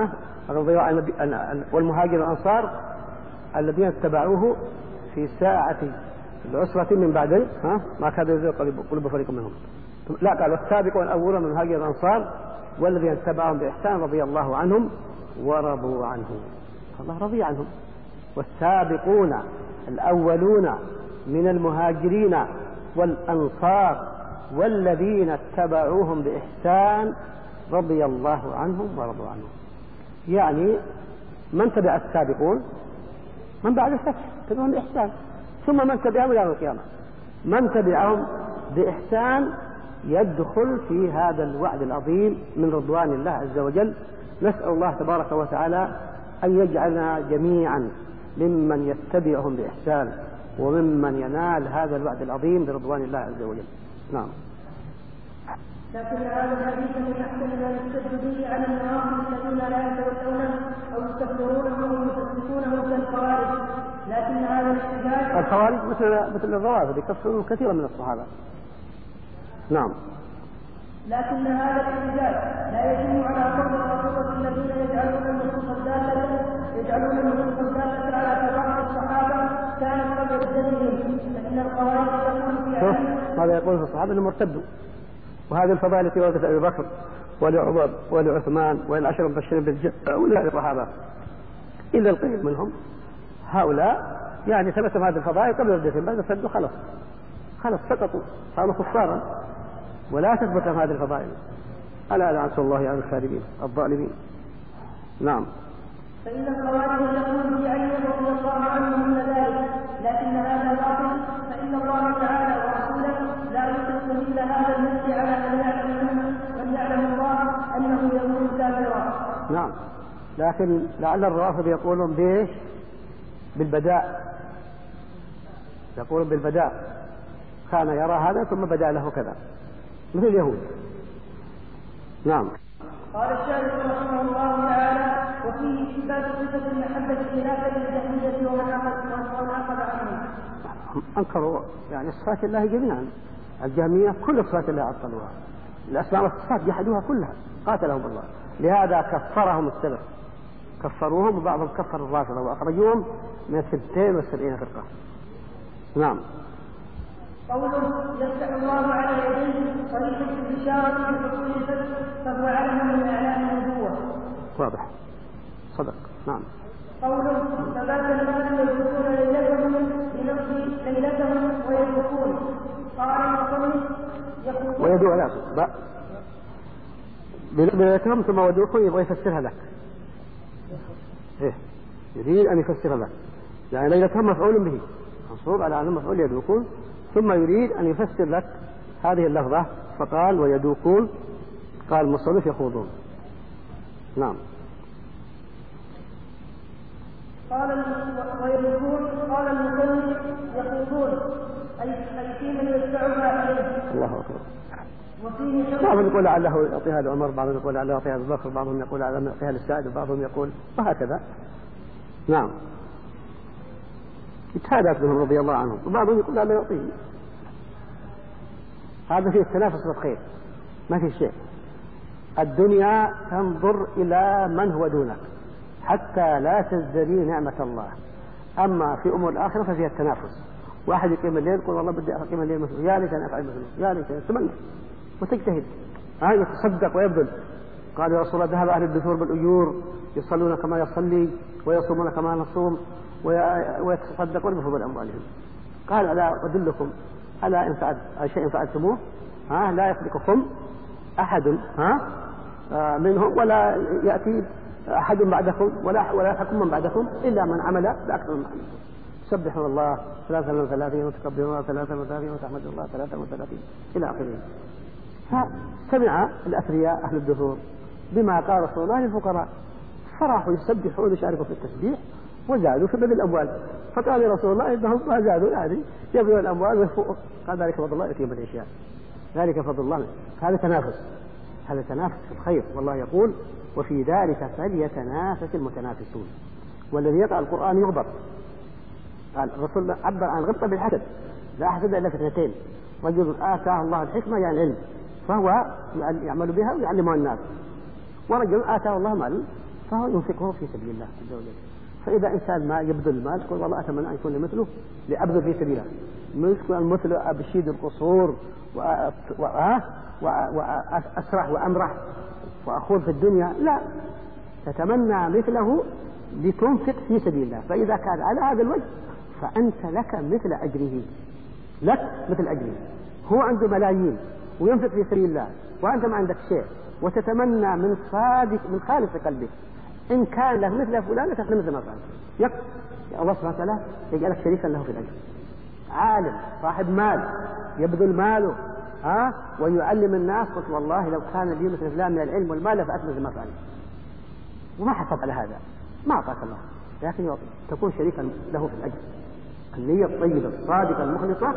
والمهاجر والأنصار الذين اتبعوه في ساعة العسرة من بعد ما كاد يزيغ قلوب فريق منهم. لا، قال والسابقون الأولون من المهاجر والأنصار والذين اتبعهم بإحسان رضي الله عنهم ورضوا عنه. الله رضي عنهم. والسابقون الأولون من المهاجرين والأنصار والذين اتبعوهم بإحسان رضي الله عنهم ورضوا عنه. يعني من تبع السابقون من بعد الفتح تبعهم بإحسان، ثم من تبعهم إلى القيامة. من تبعهم بإحسان يدخل في هذا الوعد العظيم من رضوان الله عز وجل. نسأل الله تبارك وتعالى أن يجعلنا جميعا ممن يتبعهم بإحسان وممن ينال هذا الوعد العظيم برضوان الله عز وجل. نعم. لكن هذا الحديث من أحسن ما يستدل به على النوافل الذين لا يتولونه أو يستغفرونه أو يصدقونه كالخوارج. لكن هذا الاحتجاج الخوارج مثل الروافض يكفرون كثيرا من الصحابة. نعم. لكن هذا الاحتجاج لا يجب على قول الرافضة الذين يجعلون النصوص الدالة على كبار الصحابة كانت قبل ارتدادهم، فإن الخوارج يقول في علي هذا يقول في الصحابة أنهم ارتدوا. وهذه الفضائل التي وردت أبي بكر ولعمر ولعثمان وللعشر المبشرين بالجنة أولئك الصحابة إلا القليل منهم. هؤلاء يعني ثبتوا هذه الفضائل قبل ردتهم، بعد ارتدوا خلص سقطوا صاروا كفارا ولا تثبت هذه الفضائل. ألا لعنة الله على الكاذبين الظالمين. نعم. فإن الخوارج يقول في علي رضي الله عنه من ذلك، لكن هذا باطل، فإن الله تعالى ورسوله لا يطلق إلا هذا المثل على من يعلم الله أنه يكون كافرا. نعم. لكن لعل الرافض يقولون بإيش؟ بالبداء، يقولون بالبداء، كان يرى هذا ثم بدا له كذا مثل اليهود. نعم. قال الشارح رحمه الله تعالى وفيه إثبات صفة المحبة خلافا للجهمية ومن أخذ عنه. أنكروا يعني صفات الله جميعا. الجهمية كل صفات الله عطلوها، الأسماء والصفات جحدوها كلها قاتلهم الله. لهذا كفرهم السلف، كفروهم وبعضهم كفر الرافضة وأخرجوهم من 72 فرقة. نعم. قوله يفتح الله على يديه صريح الإشارة بحصول الفتح فهو علم من أعلام النبوة. واضح، صدق. نعم. قوله فبات الناس يدركون ليلتهم بنفس ليلتهم ويدركون. قال المصنف يقول ويدعو لا بليلتهم ثم ودركون يبغى يفسرها لك. إيه؟ يريد أن يفسرها لك، يعني ليلتهم مفعول به منصوب على أنه مفعول يدركون، ثم يريد أن يفسر لك هذه اللفظة فقال ويدوكون، قال المصنف يخوضون. نعم. قال ويدوكون قال المصنف يخوضون أي فيمن يتبعها عليه. الله أكبر. بعضهم يقول لعله يعطيها لعمر، بعضهم يقول لعله يعطيها أبو بكر، بعضهم يقول لعله يعطيها للسعد، وبعضهم يقول وهكذا. نعم، اجتهادات منهم رضي الله عنهم، وبعضهم يقول لعله يعطيه. هذا فيه التنافس في الخير، ما في شيء. الدنيا تنظر إلى من هو دونك حتى لا تزدري نعمة الله. أما في أمور الآخرة ففيها التنافس. واحد يقيم الليل يقول والله بدي أقيم الليل مثله، يا ليت أنا أفعل مثله، يا ليت تمنى وتجتهد. يتصدق ويبذل. قال يا رسول الله ذهب أهل الدثور بالأجور يصلون كما يصلي ويصومون كما نصوم ويتصدقون بفضل أموالهم. قال ألا أدلكم على شيء فعلتموه لا يسبقكم أحد منهم ولا يأتي أحد بعدكم ولا يحكم من بعدكم إلا من عمل بأكثر من عملكم. سبحوا الله 33 وتكبروا 33 وتحمد الله 33 إلى آخره. فسمع الأثرياء أهل الدثور بما قال رسول الله للفقراء، فرحوا يسبحون ويشاركوا في التسبيح وزادوا في بذل الأموال. فقال يا رسول الله إنهم ما زادوا يعني يبذلون الأموال ويفوقوا. قال ذلك فضل الله يؤتيه من يشاء، ذلك فضل الله. هذا تنافس، هذا تنافس في الخير. والله يقول وفي ذلك فليتنافس المتنافسون. والذي يقرأ القرآن يغبط. قال الرسول عبر عن غبطة بالحسد، لا حسد إلا في اثنتين: رجل آتاه الله الحكمة يعني العلم فهو يعمل بها ويعلمها الناس، ورجل آتاه الله مال فهو ينفقه في سبيل الله عز وجل. فإذا إنسان ما يبذل المال يقول والله أتمنى أن يكون مثله لأبذل في سبيل الله، مثل أبشيد القصور وأسرح وأمرح وأخوض في الدنيا، لا، تتمنى مثله لتنفق في سبيل الله. فإذا كان على هذا الوجه فأنت لك مثل أجره، لك مثل أجره. هو عنده ملايين وينفق في سبيل الله وأنت ما عندك شيء، وتتمنى من خالص قلبك إن كان له مثل فلان تكون مثل ما فعل. الله سبحانه وتعالى يجعلك شريكا له في الأجر. عالم صاحب مال يبذل ماله ويعلم الناس، قلت والله لو كان لي مثل فلان من العلم والمال فأتى مثل ما فعل، وما حسب على هذا، ما أعطاك الله، لكن تكون شريكا له في الأجر. النية الطيبة الصادقة المخلصة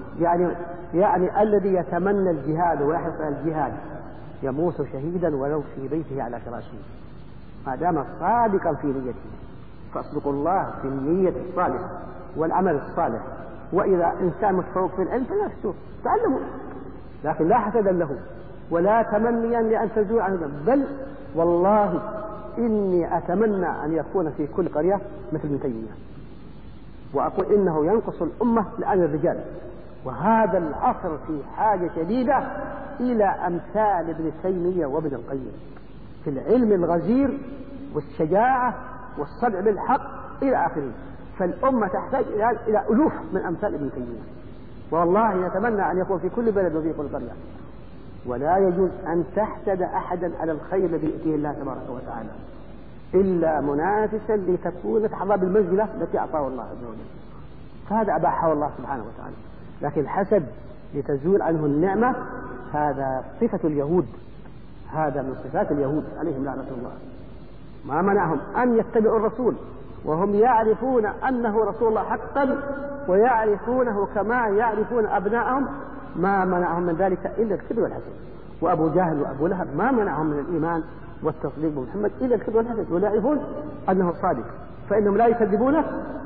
يعني الذي يتمنى الجهاد ويحرص على الجهاد يموت شهيدا ولو في بيته على فراشه، ما دام صادقا في نيته. فاصدقوا الله في النية الصالحة والعمل الصالح. وإذا إنسان متفوق في العلم فنفسه تعلموا، لكن لا حسدا له ولا تمنيا لأن تزول عنه، بل والله إني أتمنى أن يكون في كل قرية مثل ابن تيمية، وأقول إنه ينقص الأمة لآن الرجال، وهذا العصر في حاجة شديدة إلى أمثال ابن تيمية وابن القيم في العلم الغزير والشجاعة والصدع بالحق إلى آخره. فالأمة تحتاج إلى ألوف من أمثال ابن تيمية، والله نتمنى أن يكون في كل بلد وفي كل قرية. ولا يجوز أن تحسد أحدا على الخير الذي يؤتيه الله تبارك وتعالى إلا منافسا لتكون تحظى بالمنزلة التي أعطاه الله عز وجل، فهذا أباحه الله سبحانه وتعالى. لكن الحسد لتزول عنه النعمة هذا صفة اليهود، هذا من صفات اليهود عليهم لعنة الله. ما منعهم أن يتبعوا الرسول وهم يعرفون أنه رسول الله حقا ويعرفونه كما يعرفون أبنائهم، ما منعهم من ذلك إلا الكذب والحسد. وأبو جهل وأبو لهب ما منعهم من الإيمان والتصديق بمحمد إلا الكذب والحسد، ولا يعرفون أنه صادق، فإنهم لا يكذبونه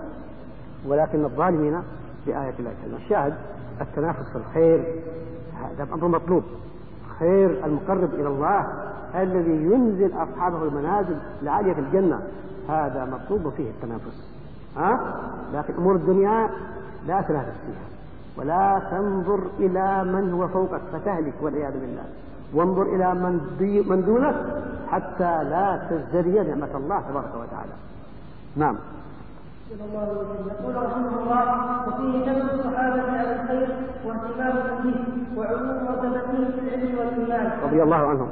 ولكن الظالمين بآية الله تعالى. الشاهد التنافس في الخير، هذا أمر مطلوب. خير المقرب إلى الله الذي ينزل أصحابه المنازل العالية في الجنة، هذا مطلوب فيه التنافس. لكن أمور الدنيا لا تنافس فيها، ولا تنظر إلى من هو فوقك فتهلك والعياذ بالله، وانظر إلى من دونك حتى لا تزدري نعمة الله تبارك وتعالى. نعم. يقول رحمه الله: وفيه نفس الصحابة على الخير واهتمامهم به وعلوم وتمنيه في العلم والإيمان رضي الله عنهم.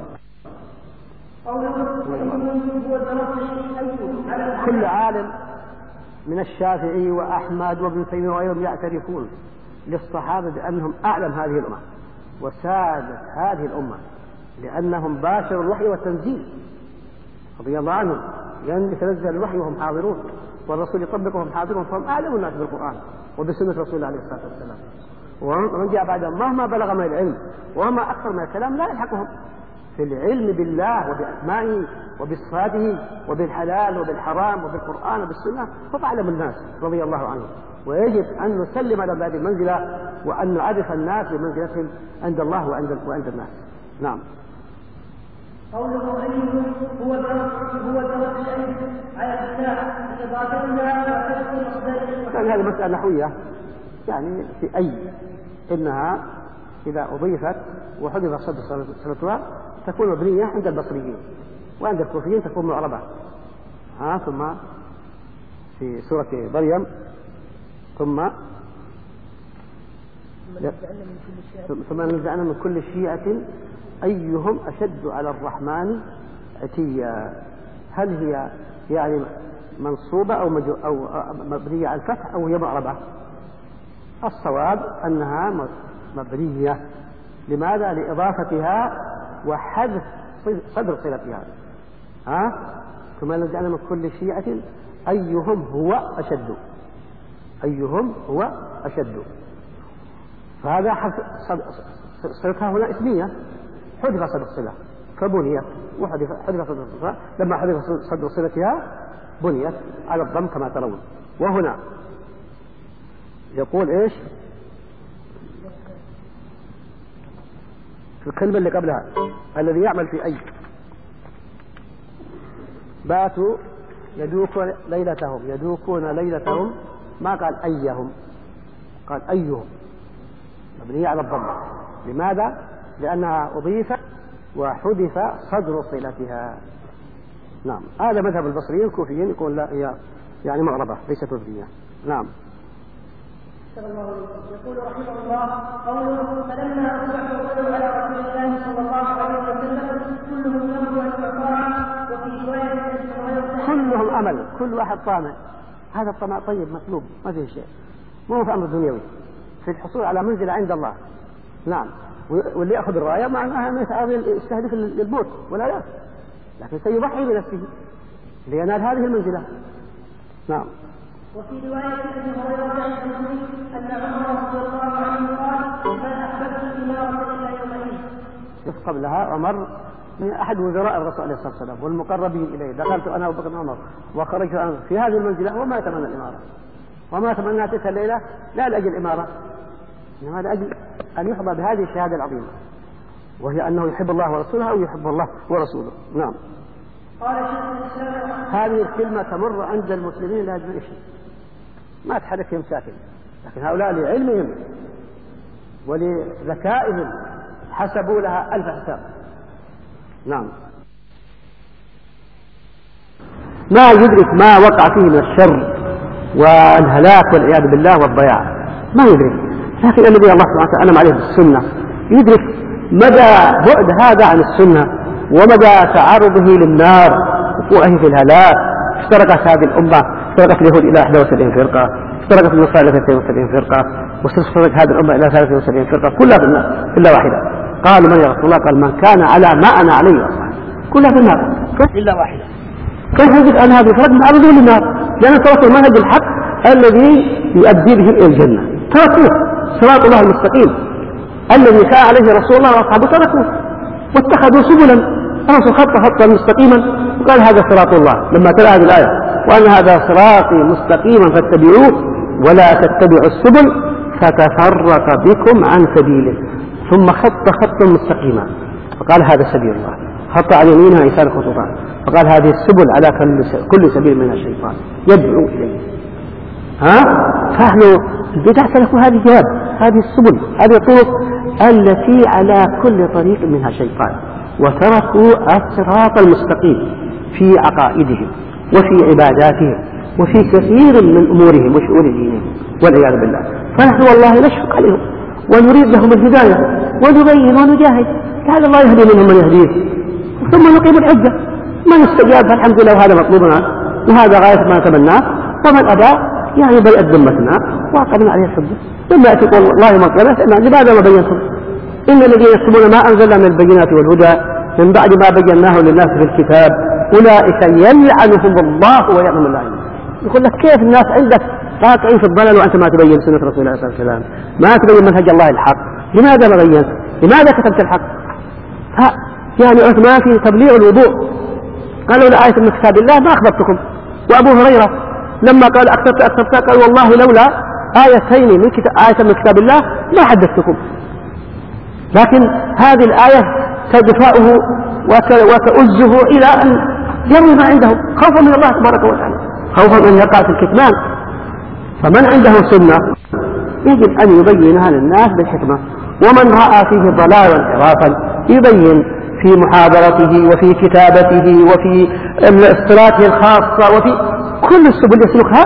كل عالم من الشافعي وأحمد وابن تيمية وغيرهم يعترفون للصحابة بأنهم أعلم هذه الأمة وسادة هذه الأمة، لأنهم باشروا الوحي والتنزيل رضي الله عنهم، لأن يتنزل الوحي وهم حاضرون والرسول يطبق وهم حاضرون، فهم أعلم الناس بالقرآن وبسنة رسول الله عليه الصلاة والسلام. ومن جاء بعدهم مهما بلغ من العلم وما أكثر من الكلام لا يلحقهم في العلم بالله وبأسمائه وبصفاته وبالحلال وبالحرام وبالقرآن وبالسنة. هم أعلم الناس رضي الله عنهم، ويجب أن نسلم على هذه المنزلة وأن نعرف الناس بمنزلتهم عند الله وعند الناس. نعم. قوله عليم هو درجة العلم على الساعة إضافتها كان هذه مسألة نحوية، يعني في أي إنها إذا أضيفت وحذف صلتها تكون مبنية عند البصريين، وعند الكوفيين تكون معربة. ثم في سورة مريم ثم نزعنا من كل شيعة أيهم أشد على الرحمن عتيا. هل هي يعني منصوبة أو مبنية على الفتح أو هي معربة؟ الصواب أنها مبنية. لماذا؟ لإضافتها وحذف صدر صلتها. ثم نزعنا من كل شيعة أيهم هو أشد. فهذا صلتها هنا اسمية، حذف صدر الصلة فبنيت، وحذف صدر الصلة. لما حذف صدر صلتها بنيت على الضم كما ترون. وهنا يقول إيش في الكلمة اللي قبلها؟ الذي يعمل في أي باتوا يدوكون ليلتهم ما قال أيهم، قال أيهم، مبنية على الضم. لماذا؟ لأنها أضيفت وحذف صدر صلتها. نعم، هذا مذهب البصريين. الكوفيين يقول لا، هي يعني معربة ليست مبنية. نعم. يقول رحمه الله قوله فلما أصبح الرجل على رسول الله صلى الله عليه وسلم كلهم يرجو أن يطاع، وفي رواية كلهم أمل، كل واحد طامع. هذا الطمع طيب مطلوب، ما فيه شيء، مو في أمر دنيوي، في الحصول على منزلة عند الله. نعم. واللي يأخذ الراية معناها أنه يستهدف للموت ولا لا، لكن سيضحي بنفسه لينال هذه المنزلة. نعم. وفي رواية ابن هريرة أن عمر رضي الله عنه قال ما أحببت الإمارة إلا يومئذ. قبلها عمر من أحد وزراء الرسول عليه الصلاة والسلام والمقربين إليه، دخلت أنا وأبو بكر وعمر وخرجت أنا في هذه المنزلة، وما يتمنى الإمارة وما تمنى تلك الليلة لا لأجل الإمارة، إنما لأجل أن يحظى بهذه الشهادة العظيمة، وهي أنه يحب الله ورسوله أو يحب الله ورسوله. نعم. هذه الكلمة تمر عند المسلمين لا يجب شيء، ما تحركهم ساكن، لكن هؤلاء لعلمهم ولذكائهم حسبوا لها 1000 حساب. نعم. ما يدرك ما وقع فيه من الشر والهلاك والعياذ بالله والضياع، ما يدرك. لكن الذي الله سبحانه وتعالى أنعم عليه بالسنة يدرك مدى بعد هذا عن السنة ومدى تعرضه للنار وقوعه في الهلاك. افترقت هذه الأمة، افترقت اليهود إلى 71 فرقة، افترقت النصارى إلى 72 فرقة، واستفرقت هذه الأمة إلى 73 فرقة، كلها في النار إلا واحدة. قالوا من يا رسول الله؟ قال من كان على ما أنا عليه أصحابي، كلها في النار إلا واحدة. كيف يجب أن هذه الفرق معرضون للنار؟ لأن تركوا المنهج الحق الذي يؤدي بهم إلى الجنة، تركوه صراط الله المستقيم الذي كان عليه رسول الله وأصحابه، تركوه واتخذوا سبلا. الرسول خطا مستقيما وقال هذا صراط الله لما تلا هذه الآية، وأن هذا صراطي مستقيما فاتبعوه ولا تتبعوا السبل فتفرق بكم عن سبيله. ثم خطا مستقيما فقال هذا سبيل الله، خط عن يمينها إنسان خطوطا، فقال هذه السبل على كل سبيل من الشيطان يدعو إليه. فنحن البدع سلكوا هذه الجواب، هذه السبل، هذه الطرق التي على كل طريق منها شيطان، وتركوا الصراط المستقيم في عقائدهم وفي عباداتهم وفي كثير من أمورهم وشؤون دينهم والعياذ بالله. فنحن والله نشفق عليهم ونريد لهم الهداية ونبين ونجاهد لعل الله يهدي منهم من يهديه، ثم نقيم الحجة. من استجاب فالحمد لله، وهذا مطلوبنا وهذا غاية ما نتمناه، ومن أبى يعني بيأت ذمتنا وأقمنا عليه الحجة. ثم يأتي الله يوم القيامة لماذا ما بينتم؟ إن الذين يكتمون ما أنزلنا من البينات والهدى من بعد ما بيناه للناس في الكتاب أولئك يلعنهم الله ويلعنهم اللعين. يقول لك كيف الناس عندك واقعين في الضلال وأنت ما تبين سنة رسول الله صلى الله عليه وسلم، ما تبين منهج الله الحق، لماذا ما بينت؟ لماذا كتبت الحق؟ يعني عثمان في تبليغ الوضوء قال لولا آية من كتاب الله ما أخبرتكم. وأبو هريرة لما قال أكتبت قال والله لولا آيتين من آية من كتاب الله ما حدثتكم. لكن هذه الآية تدفعه وتؤزه إلى أن يروي ما عنده خوفا من الله تبارك وتعالى، خوفا أن يقع في الكتمان. فمن عنده سنة يجب أن يبينها للناس بالحكمة، ومن رأى فيه ضلالا وانحرافا يبين في محاضرته وفي كتابته وفي اصطلاحه الخاصة وفي كل السبل يسلكها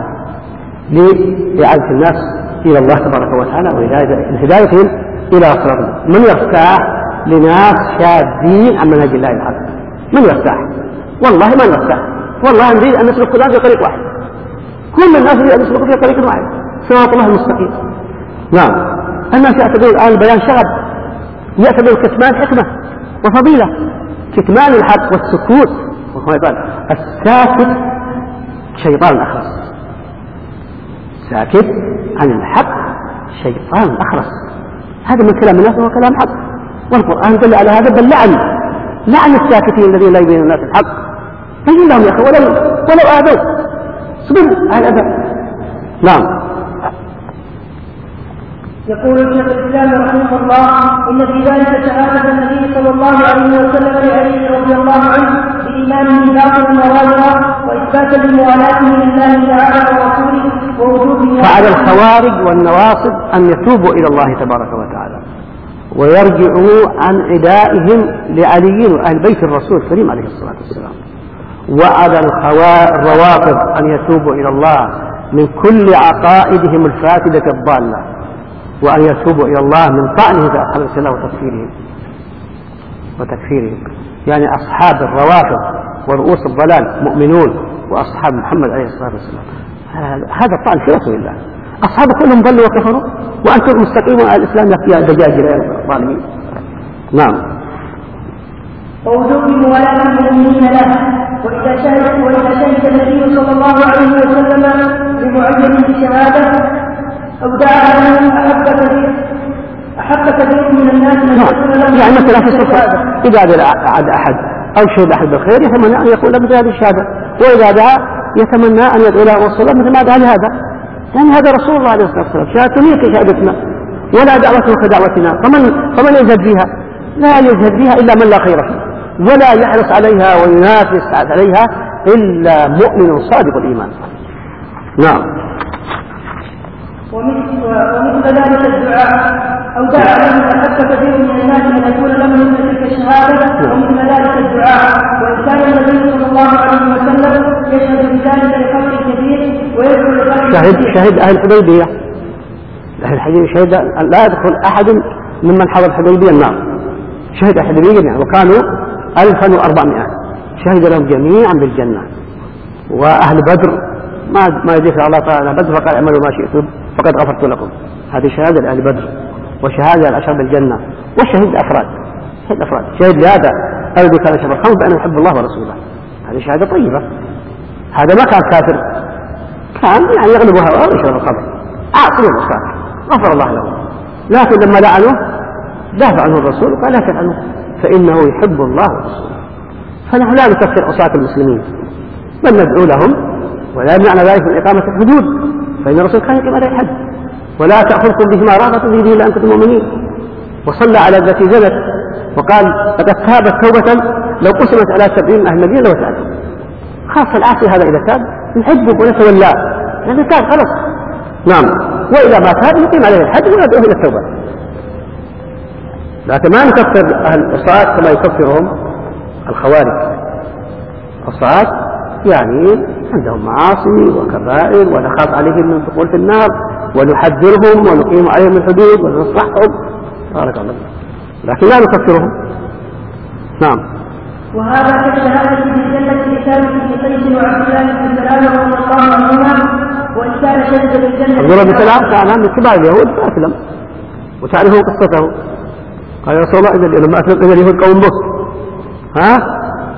لإعادة الناس إلى الله تبارك وتعالى وهدايتهم إلى صراط. من يرتاح لناس شاذين عن منهج الله الحق؟ من يرتاح؟ والله ما نرتاح، والله نريد أن نسلك كلنا في طريق واحد، كل الناس يريد أن يسلكوا في طريق واحد صراط الله المستقيم. نعم، الناس يعتبرون الآن البيان شغب، يعتبر الكتمان حكمة وفضيلة. كتمان الحق والسكوت، وهو يقال الساكت شيطان أخرس، ساكت عن الحق شيطان أخرس. هذا من كلام الناس وهو كلام حق، والقرآن دل على هذا، بل لعن الساكتين الذين لا يبينون الناس الحق. بين لهم يا أخي ولو آذوا، صبر على الأذى. نعم. يقول شيخ الإسلام رحمه الله: إن في ذلك شهادة النبي صلى الله عليه وسلم لعلي رضي الله عنه بإيمانه باطلا وظاهرا، وإثباتا لموالاته لله تعالى ورسوله ووجوده. فعلى الخوارج والنواصب أن يتوبوا إلى الله تبارك وتعالى ويرجعوا عن عدائهم لعلي وأهل بيت الرسول الكريم عليه الصلاة والسلام. وعلى الروافض أن يتوبوا إلى الله من كل عقائدهم الفاسدة الضالة، وأن يتوبوا إلى الله من طعنه في أصحاب السنة وتكفيرهم. يعني أصحاب الروافض ورؤوس الضلال مؤمنون، وأصحاب محمد عليه الصلاة والسلام هذا الطعن في رسول الله. أصحاب كلهم ضلوا وكفروا وأنتم مستقيمون على الإسلام يا دجاجل يا الظالمين. نعم. ووجوب موالاة المؤمنين له. وإذا شهد النبي صلى الله عليه وسلم لمعين بشهادة أو دعا له أحب كثير من الناس من يقول له. يعني مثلا في الصفة إذا عاد أحد أو شهد أحد بالخير يتمنى أن يقول له مثل هذه الشهادة، وإذا دعا يتمنى أن يدعو له والصلاة مثل ما دعا لهذا. يعني هذا رسول الله عليه الصلاة والسلام، شهادته هي كشهادتنا ولا دعوته كدعوتنا. فمن يزهد فيها؟ لا يزهد فيها إلا من لا خير فيه، ولا يحرص عليها وينافس عليها إلا مؤمن صادق الإيمان. نعم. ومثل ذلك الدعاء أو دعا له أحب كثير من الناس أن يكون له مثل تلك الشهادة. ومثل ذلك الدعاء، وإن كان النبي صلى الله عليه وسلم يشهد بذلك لخلق كثير ويدعو لخلق. شهد أهل الحديبية، شهد لا يدخل أحد ممن حضر الحديبية النار. شهد الحديبية يعني وكانوا 1400 شهد لهم جميعا بالجنة. وأهل بدر ما يذكر الله تعالى بدر فقال اعملوا ما شئتم فقد غفرت لكم. هذه شهادة لأهل بدر، وشهادة الأشهر بالجنة. والشهيد أفراد شهد لهذا الذي كان شهر الخمس بأن يحب الله ورسوله، هذه شهادة طيبة. هذا ما كان كافر، كان يعني يغلب هواه ويشرب الخمر عاصي ومساك غفر الله له. لكن لما لعنوه دافع عنه الرسول وقال لا تفعلوا فإنه يحب الله ورسوله. فنحن لا نكفر عصاة المسلمين بل ندعو لهم، ولا يمنعنا ذلك من إقامة الحدود، فإن الرسول كان يقيم عليه الحد. ولا تأخذكم بهما رأفة في دين إلا أن كنتم مؤمنين. وصلى على التي زنت وقال لقد تابت توبة لو قسمت على 70 أهل المدينة وتأتوا. خاصة العاصي هذا إذا تاب نحبه ونتولاه لأنه تاب خلص. نعم. وإذا ما تاب نقيم عليه الحد وندعوه إلى التوبة. لكن ما نكفر أهل العصاة كما يكفرهم الخوارج. العصاة يعني عندهم معاصي وكبائر ونخاف عليهم من الدخول في النار ونحذرهم ونقيم عليهم الحدود وننصحهم بارك الله، لكن لا نكفرهم. نعم. وهذا كالشهادة بالجنة لثابت بن قيس وعبد الله بن سلام رضي الله عنهما. وإن كان شهد بالجنة عبد الله بن سلام كان من كبار اليهود فأسلم وتعرفون قصته. قال يا رسول الله لما أسلم اليهود قوم بص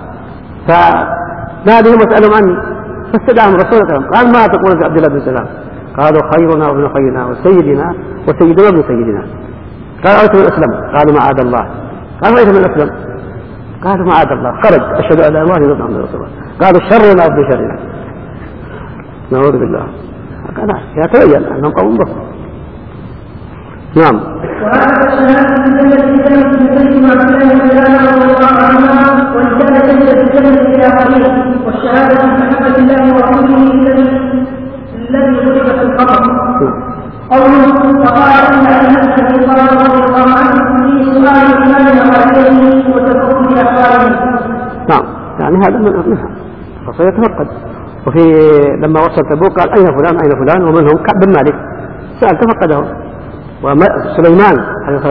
فنادهم وسألهم عني فاستدعاهم رسول الله قال ما تقول في عبد الله بن سلام؟ قالوا خيرنا وابن خيرنا وسيدنا وسيدنا وابن سيدنا. قال أرأيت من أسلم؟ قالوا معاذ الله. قالوا أرأيت من أسلم؟ قالوا معاذ الله. خرج أشهد أن لا إله إلا الله محمد رسول الله. قالوا شرنا وابن شرنا. نعوذ بالله. يتبين أنهم قوم بصر. نعم. وهذا الشهادة من الكتاب في بيت عبد الله رضي الله عنهما وإن كان ليس في الجنة إلى قليل، والشهادة من محبة الله ورسوله الذي ضرب في القبر. قوله فقال إن أبي قال رضي الله عنه في سؤال الإيمان وعليه وتفقد بأخباره. نعم، يعني هذا منها فسيتفقد. وفي لما وصل تبوك قال أين فلان أين فلان، ومنهم كعب بن مالك سأل تفقده. وسليمان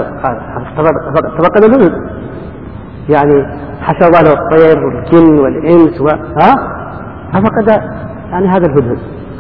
تفقد الهدهد، يعني حشر له الطير والجن والإنس ففقد يعني هذا الهدهد.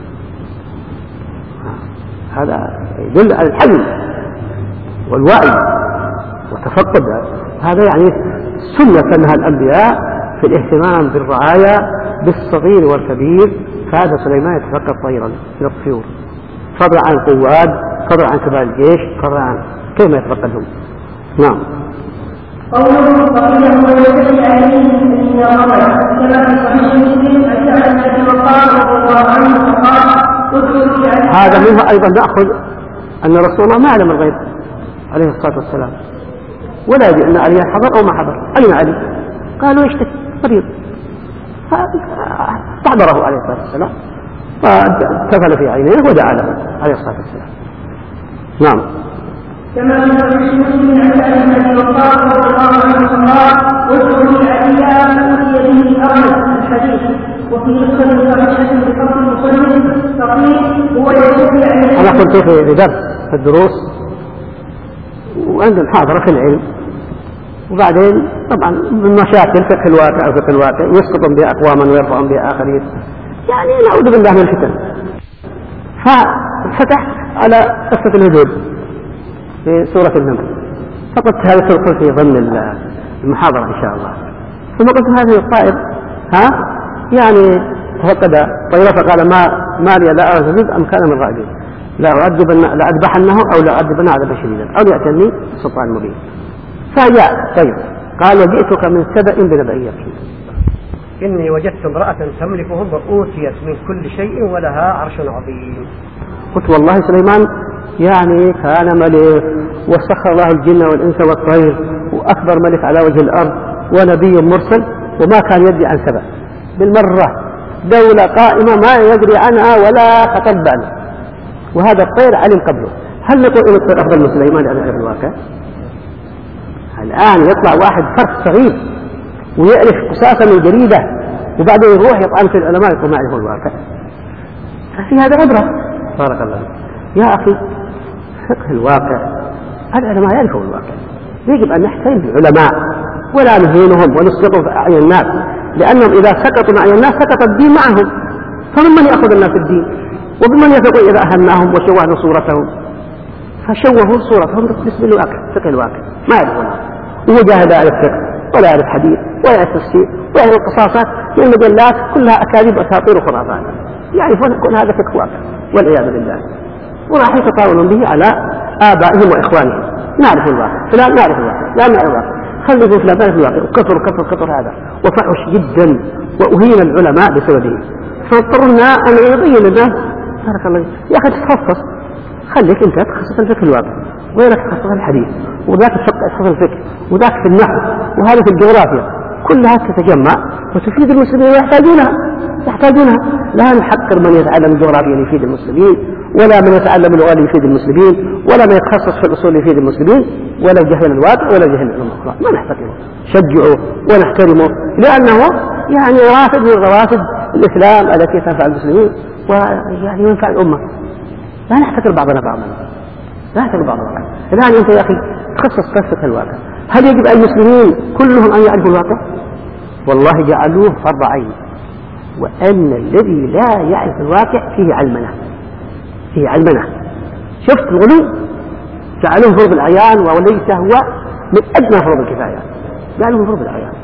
هذا يدل على الحلم والوعي وتفقد. هذا يعني سنة لها الأنبياء في الاهتمام بالرعاية بالصغير والكبير. فهذا سليمان يتفقد طيرا من الطيور، فضلا عن القواد، فضلا عن كبار الجيش، فضلا عن كيف ما يتفقدهم. نعم. قوله فقيله ويتبع عليه الذين رمى كما في صحيح مسلم أن سعد بن أبي وقاص رضي الله عنه قال هذا منها أيضا نأخذ أن رسول الله ما علم الغيب عليه الصلاة والسلام، ولا يدري أن علي حضر أو ما حضر. أين علي؟ قالوا يشتكي مريض، فاحضره عليه الصلاة والسلام فتفل في عينيه ودعا له عليه الصلاة والسلام. نعم. كما في صحيح مسلم عن سعد بن أبي وقاص رضي الله عنه قال ادعوا لي عليا أوتي به أرمز الحديث. وفي نسخة صحيحة بخط المصنف فقيل هو يتبع عليه. أنا كنت في درس في الدروس وعند محاضرة في العلم، وبعدين طبعا من مشاكل فقه الواقع وفقه الواقع يسقط بها أقواما ويرفع بها آخرين، يعني نعوذ بالله من الفتن. ففتح على قصة الهدود في سورة النمل، فقلت هذا سوف في ضمن المحاضرة إن شاء الله. ثم قلت هذه الطائر يعني تفقد طيرة فقال ما لي لا أرى الهدود أم كان من رأبي لأذبحنه أو لأعذبنه عذابا شديدا أو ليأتني سلطان مبين. فجاء طيب قال وجئتك من سبأ بنبأ يقين إني وجدت امرأة تملكهم وأوتيت من كل شيء ولها عرش عظيم. قلت والله سليمان يعني كان ملك وسخر الله الجن والإنس والطير وأكبر ملك على وجه الأرض ونبي مرسل، وما كان يدري عن سبأ بالمرة، دولة قائمة ما يدري عنها ولا خطر باله، وهذا الطير علم قبله. هل نقول إن الطير أفضل من سليمان لأن يعرف الواقع؟ الآن يطلع واحد فرق صغير ويعرف قصاصا من جريدة وبعدين يروح يطعن في العلماء يقول ما يعرفون الواقع. ففي هذا عبرة. بارك الله يا أخي، فقه الواقع العلماء يعرفون الواقع، يجب أن نحترم بالعلماء ولا نهينهم ونسقطهم في أعين الناس، لأنهم إذا سقطوا مع الناس سقط الدين معهم. فمن يأخذ الناس الدين وبمن يثق إذا أهناهم وشوهوا صورتهم؟ فشوهوا صورتهم بالنسبة للواقع، فقه الواقع ما يعرفون، وجاهد يعرف فقه ولا يعرف حديث ولا يعرف تفسير ويعرف القصاصات من المجلات كلها أكاذيب وأساطير وخرافات، يعرفون كل هذا فقه واقع والعياذ بالله، وراح يتطاولون به على آبائهم وإخوانهم. نعرف الواقع، فلان نعرف الواقع، لا نعرف الواقع، خلي في فلان نعرف الواقع، وكثر هذا وفحش جدا وأهين العلماء بسببه. فاضطرنا أن يبين الناس بارك الله يا أخي تتخصص، خليك أنت تخصص الفقه الواقع وغيرك تخصص الحديث وذاك تخصص الفقه وذاك في النحو وهذا في الجغرافيا، كلها تتجمع وتفيد المسلمين يحتاجونها. لا نحقر من يتعلم الجغرافيا ليفيد المسلمين، ولا من يتعلم اللغة ليفيد المسلمين، ولا من يتخصص في الأصول ليفيد المسلمين، ولا جهل الواقع ولا جهل العلوم الأخرى. ما نحتقره، شجعه ونحترمه، لأنه يعني رافد من روافد الإسلام التي تنفع المسلمين ويعني ينفع الأمة. لا نحتقر بعضنا بعضا، لا نحتقر بعضنا. الآن أنت يا أخي تخصص في فقه الواقع، هل يجب أن المسلمين كلهم أن يعرفوا الواقع؟ والله جعلوه فرض عين، وأن الذي لا يعرف الواقع فيه علمنة. شفت الغلو؟ جعلوه فرض العيان وليس هو من أدنى فرض الكفاية، جعلوه فرض العيان.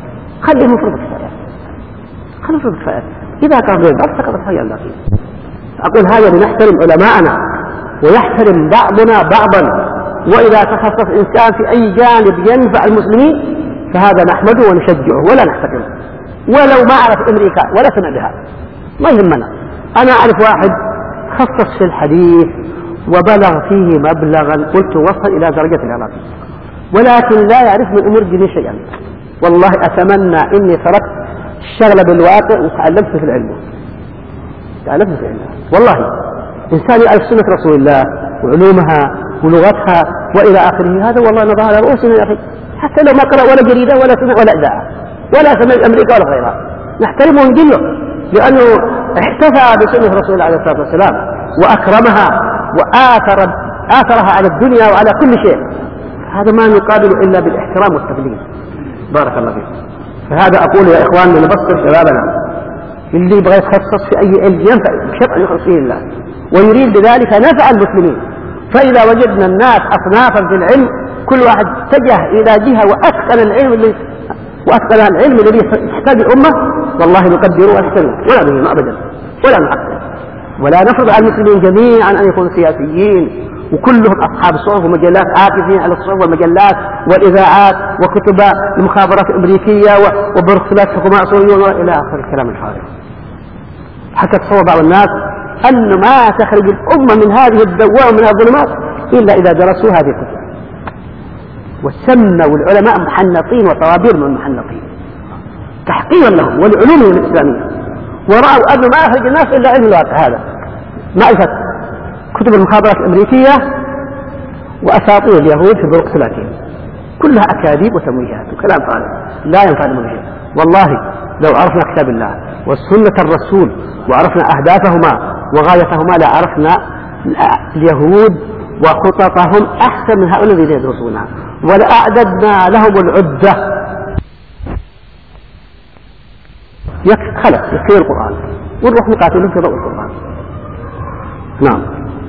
خليهم فرض الكفاية، إذا كان غير ذلك سقطت هي الباقي. أقول هذا لنحترم علماءنا ويحترم بعضنا بعضا، وإذا تخصص إنسان في أي جانب ينفع المسلمين فهذا نحمده ونشجعه ولا نحتقره، ولو ما عرف أمريكا ولا سمع بها ما يهمنا. أنا أعرف واحد خصص في الحديث وبلغ فيه مبلغا قلت وصل إلى درجة العراق، ولكن لا يعرف من أمور الدين شيئا. والله أتمنى إني تركت الشغل بالواقع وتعلمت في العلم، تعلمت في العلم. والله إنسان يعرف سنة رسول الله وعلومها ولغتها وإلى آخره، هذا والله نضع على رؤوسنا يا أخي، حتى لو ما قرأ ولا جريدة ولا سمع ولا إذاعة ولا سمع أمريكا ولا غيرها، نحترمه ونجله لأنه احتفى بسنة رسول الله عليه الصلاة والسلام وأكرمها وآثرها على الدنيا وعلى كل شيء. هذا ما نقابل إلا بالاحترام والتقدير. بارك الله فيك. فهذا أقول يا إخواننا نبصر شبابنا اللي يبغى يتخصص في أي علم ينفع بشرط أن يخص فيه الله ويريد بذلك نفع المسلمين. فإذا وجدنا الناس أصنافا في العلم كل واحد اتجه إلى جهة وأتقن العلم الذي يحتاج الأمة، والله نقدره ونحترمه ولا نهمه أبدا ولا نحقره، ولا نفرض على المسلمين جميعا أن يكونوا سياسيين وكلهم أصحاب صحف ومجلات عاكفين على الصحف والمجلات والإذاعات وكتب المخابرات الأمريكية وبرسلات حكومات سوريون إلى آخر الكلام الفارغ. حتى تصور بعض الناس أن ما تخرج الأمة من هذه الدوامة من الظلمات إلا إذا درسوا هذه الكتب وسموا العلماء محنطين وطوابير من المحنطين تحقيرا لهم ولعلومهم الإسلامية، ورأوا أن ما أخرج الناس إلا علم الواقع هذا معرفة كتب المخابرات الأمريكية وأساطير اليهود في بروكسلاتهم كلها أكاذيب وتمويهات وكلام فارغ لا ينفع المنهج. والله لو عرفنا كتاب الله وسنة الرسول وعرفنا أهدافهما وغايتهما لعرفنا اليهود وخططهم أحسن من هؤلاء الذين يدرسونها، ولأعددنا لهم العدة. خلق يكفي القرآن ونروح نقاتلهم في ضوء القرآن. نعم.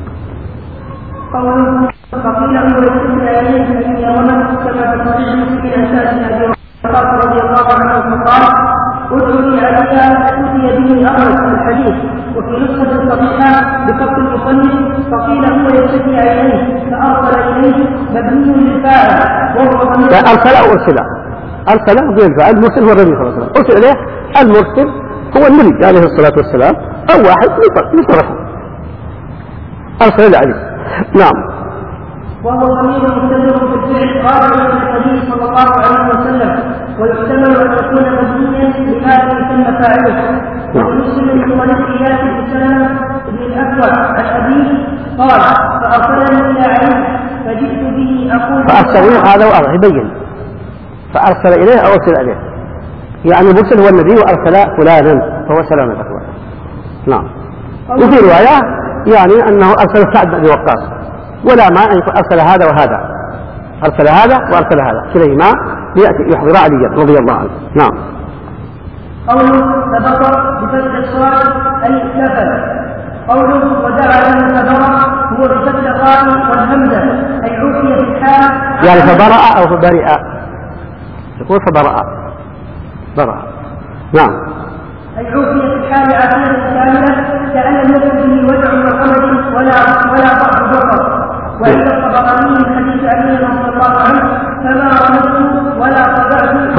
فقيل له يسلم إليه فإن يوما كما تصيح في أساس أبي هريرة رضي الله عنه قال ادعوا لي عليها أتي به أمر الحديث، وفي نسخة صحيحة بخط المصنف فقيل هو يشتكي إليه فأرسل إليه مبني للفاعل وهو أرسل أو أرسل غير الفاعل. المرسل هو النبي صلى الله عليه وسلم، أرسل إليه المرسل هو النبي عليه الصلاة والسلام أو واحد من طرفه أرسل إلى علي. نعم. وهو ضمير مستمر في الفعل راجع الى النبي صلى الله عليه وسلم، ويحتمل ان يكون مبنيا لما يسمى فاعله. ومسلم من طريق اياس بن سلمه بن الاكوع عن ابيه قال فارسلني الى علي فجئت به اقول فارسلني هذا وأرسل يبين فارسل اليه او ارسل اليه، يعني المرسل هو النبي وارسل فلانا فهو سلام الاكوع. نعم. وفي روايه يعني أنه أرسل سعد بن وقاص ولا ما أن أرسل هذا وهذا، أرسل هذا وأرسل هذا كليهما ليأتي يحضر عليا رضي الله عنه. نعم. قوله تبرأ بفتح الصاد أي اكتفل. قوله ودعا له تبرأ هو بفتح الراء والهمزة أي عوفي في الحال يعني فبرأ أو فبرئ يقول فبرأ برأ. نعم. أي عوفي في الحال عافية كاملة كأن لم يكن به وجع وقمد ولا ضعف بصر. وعند الطبراني من حديث علي رضي الله عنه فما رمزت ولا قطعت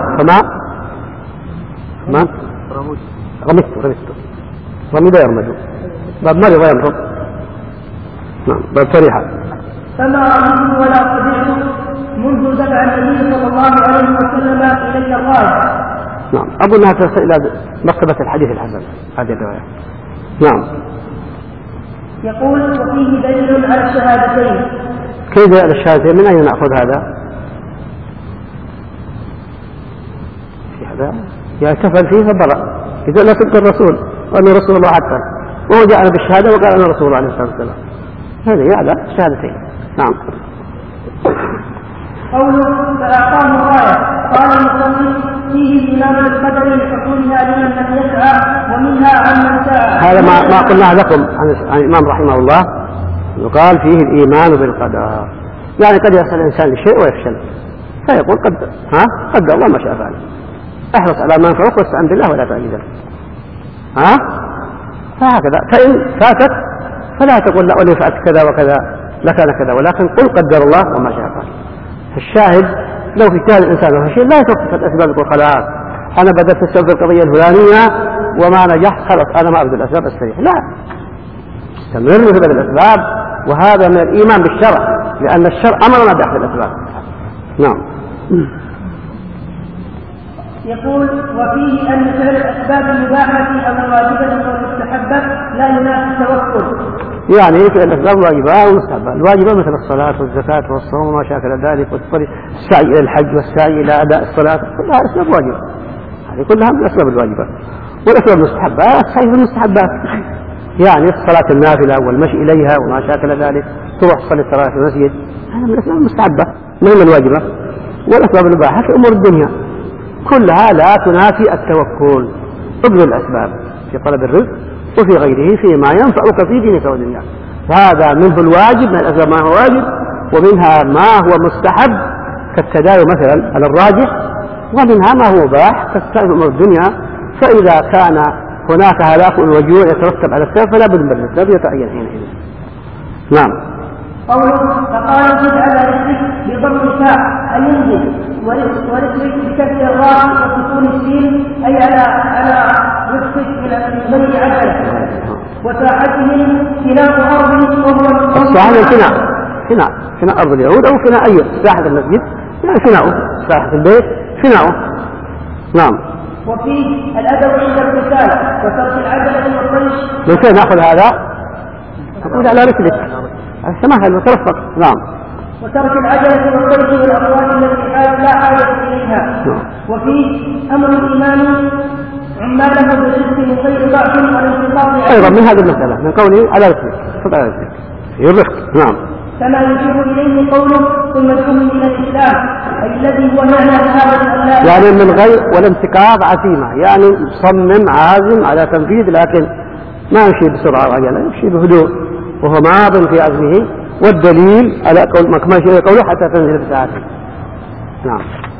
فما رمض يرمد باب مرض يمرض. نعم. باب صريحة فما رمزت ولا قطعت منذ دفع النبي صلى الله عليه وسلم إلي الراية. نعم. أظنها تصل إلى مكتبة الحديث الحسن هذه الرواية. نعم. يقول وفيه دليل على الشهادتين. كيف على الشهادتين؟ من أين نأخذ هذا؟ في هذا يعتفل فيه فبرأ إذا لا صدق الرسول وأن رسول الله حتى وهو جاءنا بالشهادة وقال أنا رسول الله عليه الصلاة والسلام، هذا يعلى الشهادتين. نعم. قوله فأعطاه الراية قال المصنف فيه الإيمان بالقدر لحصولها لمن لم يسعى ومنها عمن سعى. هذا ما قلناه لكم عن الإمام رحمه الله، يقال فيه الإيمان بالقدر، يعني قد يصل الإنسان لشيء ويفشل فيقول قدر الله ما شاء فعل. احرص على ما ينفعك واستعن بالله ولا تعجز. فهكذا. فإن فاتت فلا تقول لا ولي فعلت كذا وكذا لكان كذا، ولكن قل قدر الله وما شاء فعل. الشاهد لو اجتهد الإنسان وهو شيء لا يتوقف الأسباب يقول خلاص أنا بدأت السبب في القضية الفلانية وما نجحت خلاص أنا ما أبذل الأسباب السريع، لا، استمر في بذل الأسباب، وهذا من الإيمان بالشرع، لأن الشرع أمرنا بأخذ الأسباب. نعم. يقول وفيه أن فعل الأسباب المباحة أو الواجبة والمستحبة لا ينافي التوكل. يعني في الأسباب الواجبة والمستحبة. الواجبة مثل الصلاة والزكاة والصوم وما شاكل ذلك، والسعي إلى الحج والسعي إلى أداء الصلاة، كلها أسباب واجبة، هذه كلها من الأسباب الواجبة. والأسباب المستحبة السعي في المستحبات، يعني الصلاة النافلة والمشي إليها وما شاكل ذلك، تروح تصلي التراويح في المسجد، هذا من الأسباب المستحبة من الواجبة. والأسباب المباحة في أمور الدنيا كلها لا تنافي التوكل. ابذل الأسباب في طلب الرزق وفي غيره فيما ينفعك في دينك ودنياك، وهذا منه الواجب، من الأسباب ما هو واجب، ومنها ما هو مستحب كالتداوي مثلا على الراجح، ومنها ما هو مباح كالسعي في أمور الدنيا. فإذا كان هناك هلاك وجوع يترتب على السبب فلا بد من الأسباب يتعين حينئذ. نعم. قوله فقال زد على رزقك بضم الفاء أن ينزل، ورزقك بكسر الراء وسكون السين أي على رزقك من بني عجلة، وساحتهم فناء أرض وهو الساحة فناء أرض اليهود أو فناء أي ساحة المسجد، يعني فناؤه ساحة البيت فناؤه. نعم. وفيه الأدب عند القتال وترك العجلة والطيش. من فين نأخذ هذا؟ نقول على رسلك السماحة وترفق. نعم. وترك العجلة والطيش والأقوال التي لا حاجة إليها. وفيه أمر الإمام عماله بالرزق من غير ضعف والانقطاع أيضا من هذه المسألة من قوله على رسلك، خذ على رسلك في الرفق. نعم. كما يشير إليه قوله ثم ادعوهم إلى الإسلام، أي الذي هو معنى شهادة أن لا إله يعني من غير والانتقاض عزيمة، يعني مصمم عازم على تنفيذ، لكن ما يمشي بسرعة وعجلة، يمشي بهدوء وهو ماض في عزمه، والدليل على كما يشير قوله حتى تنزل بساعته. نعم.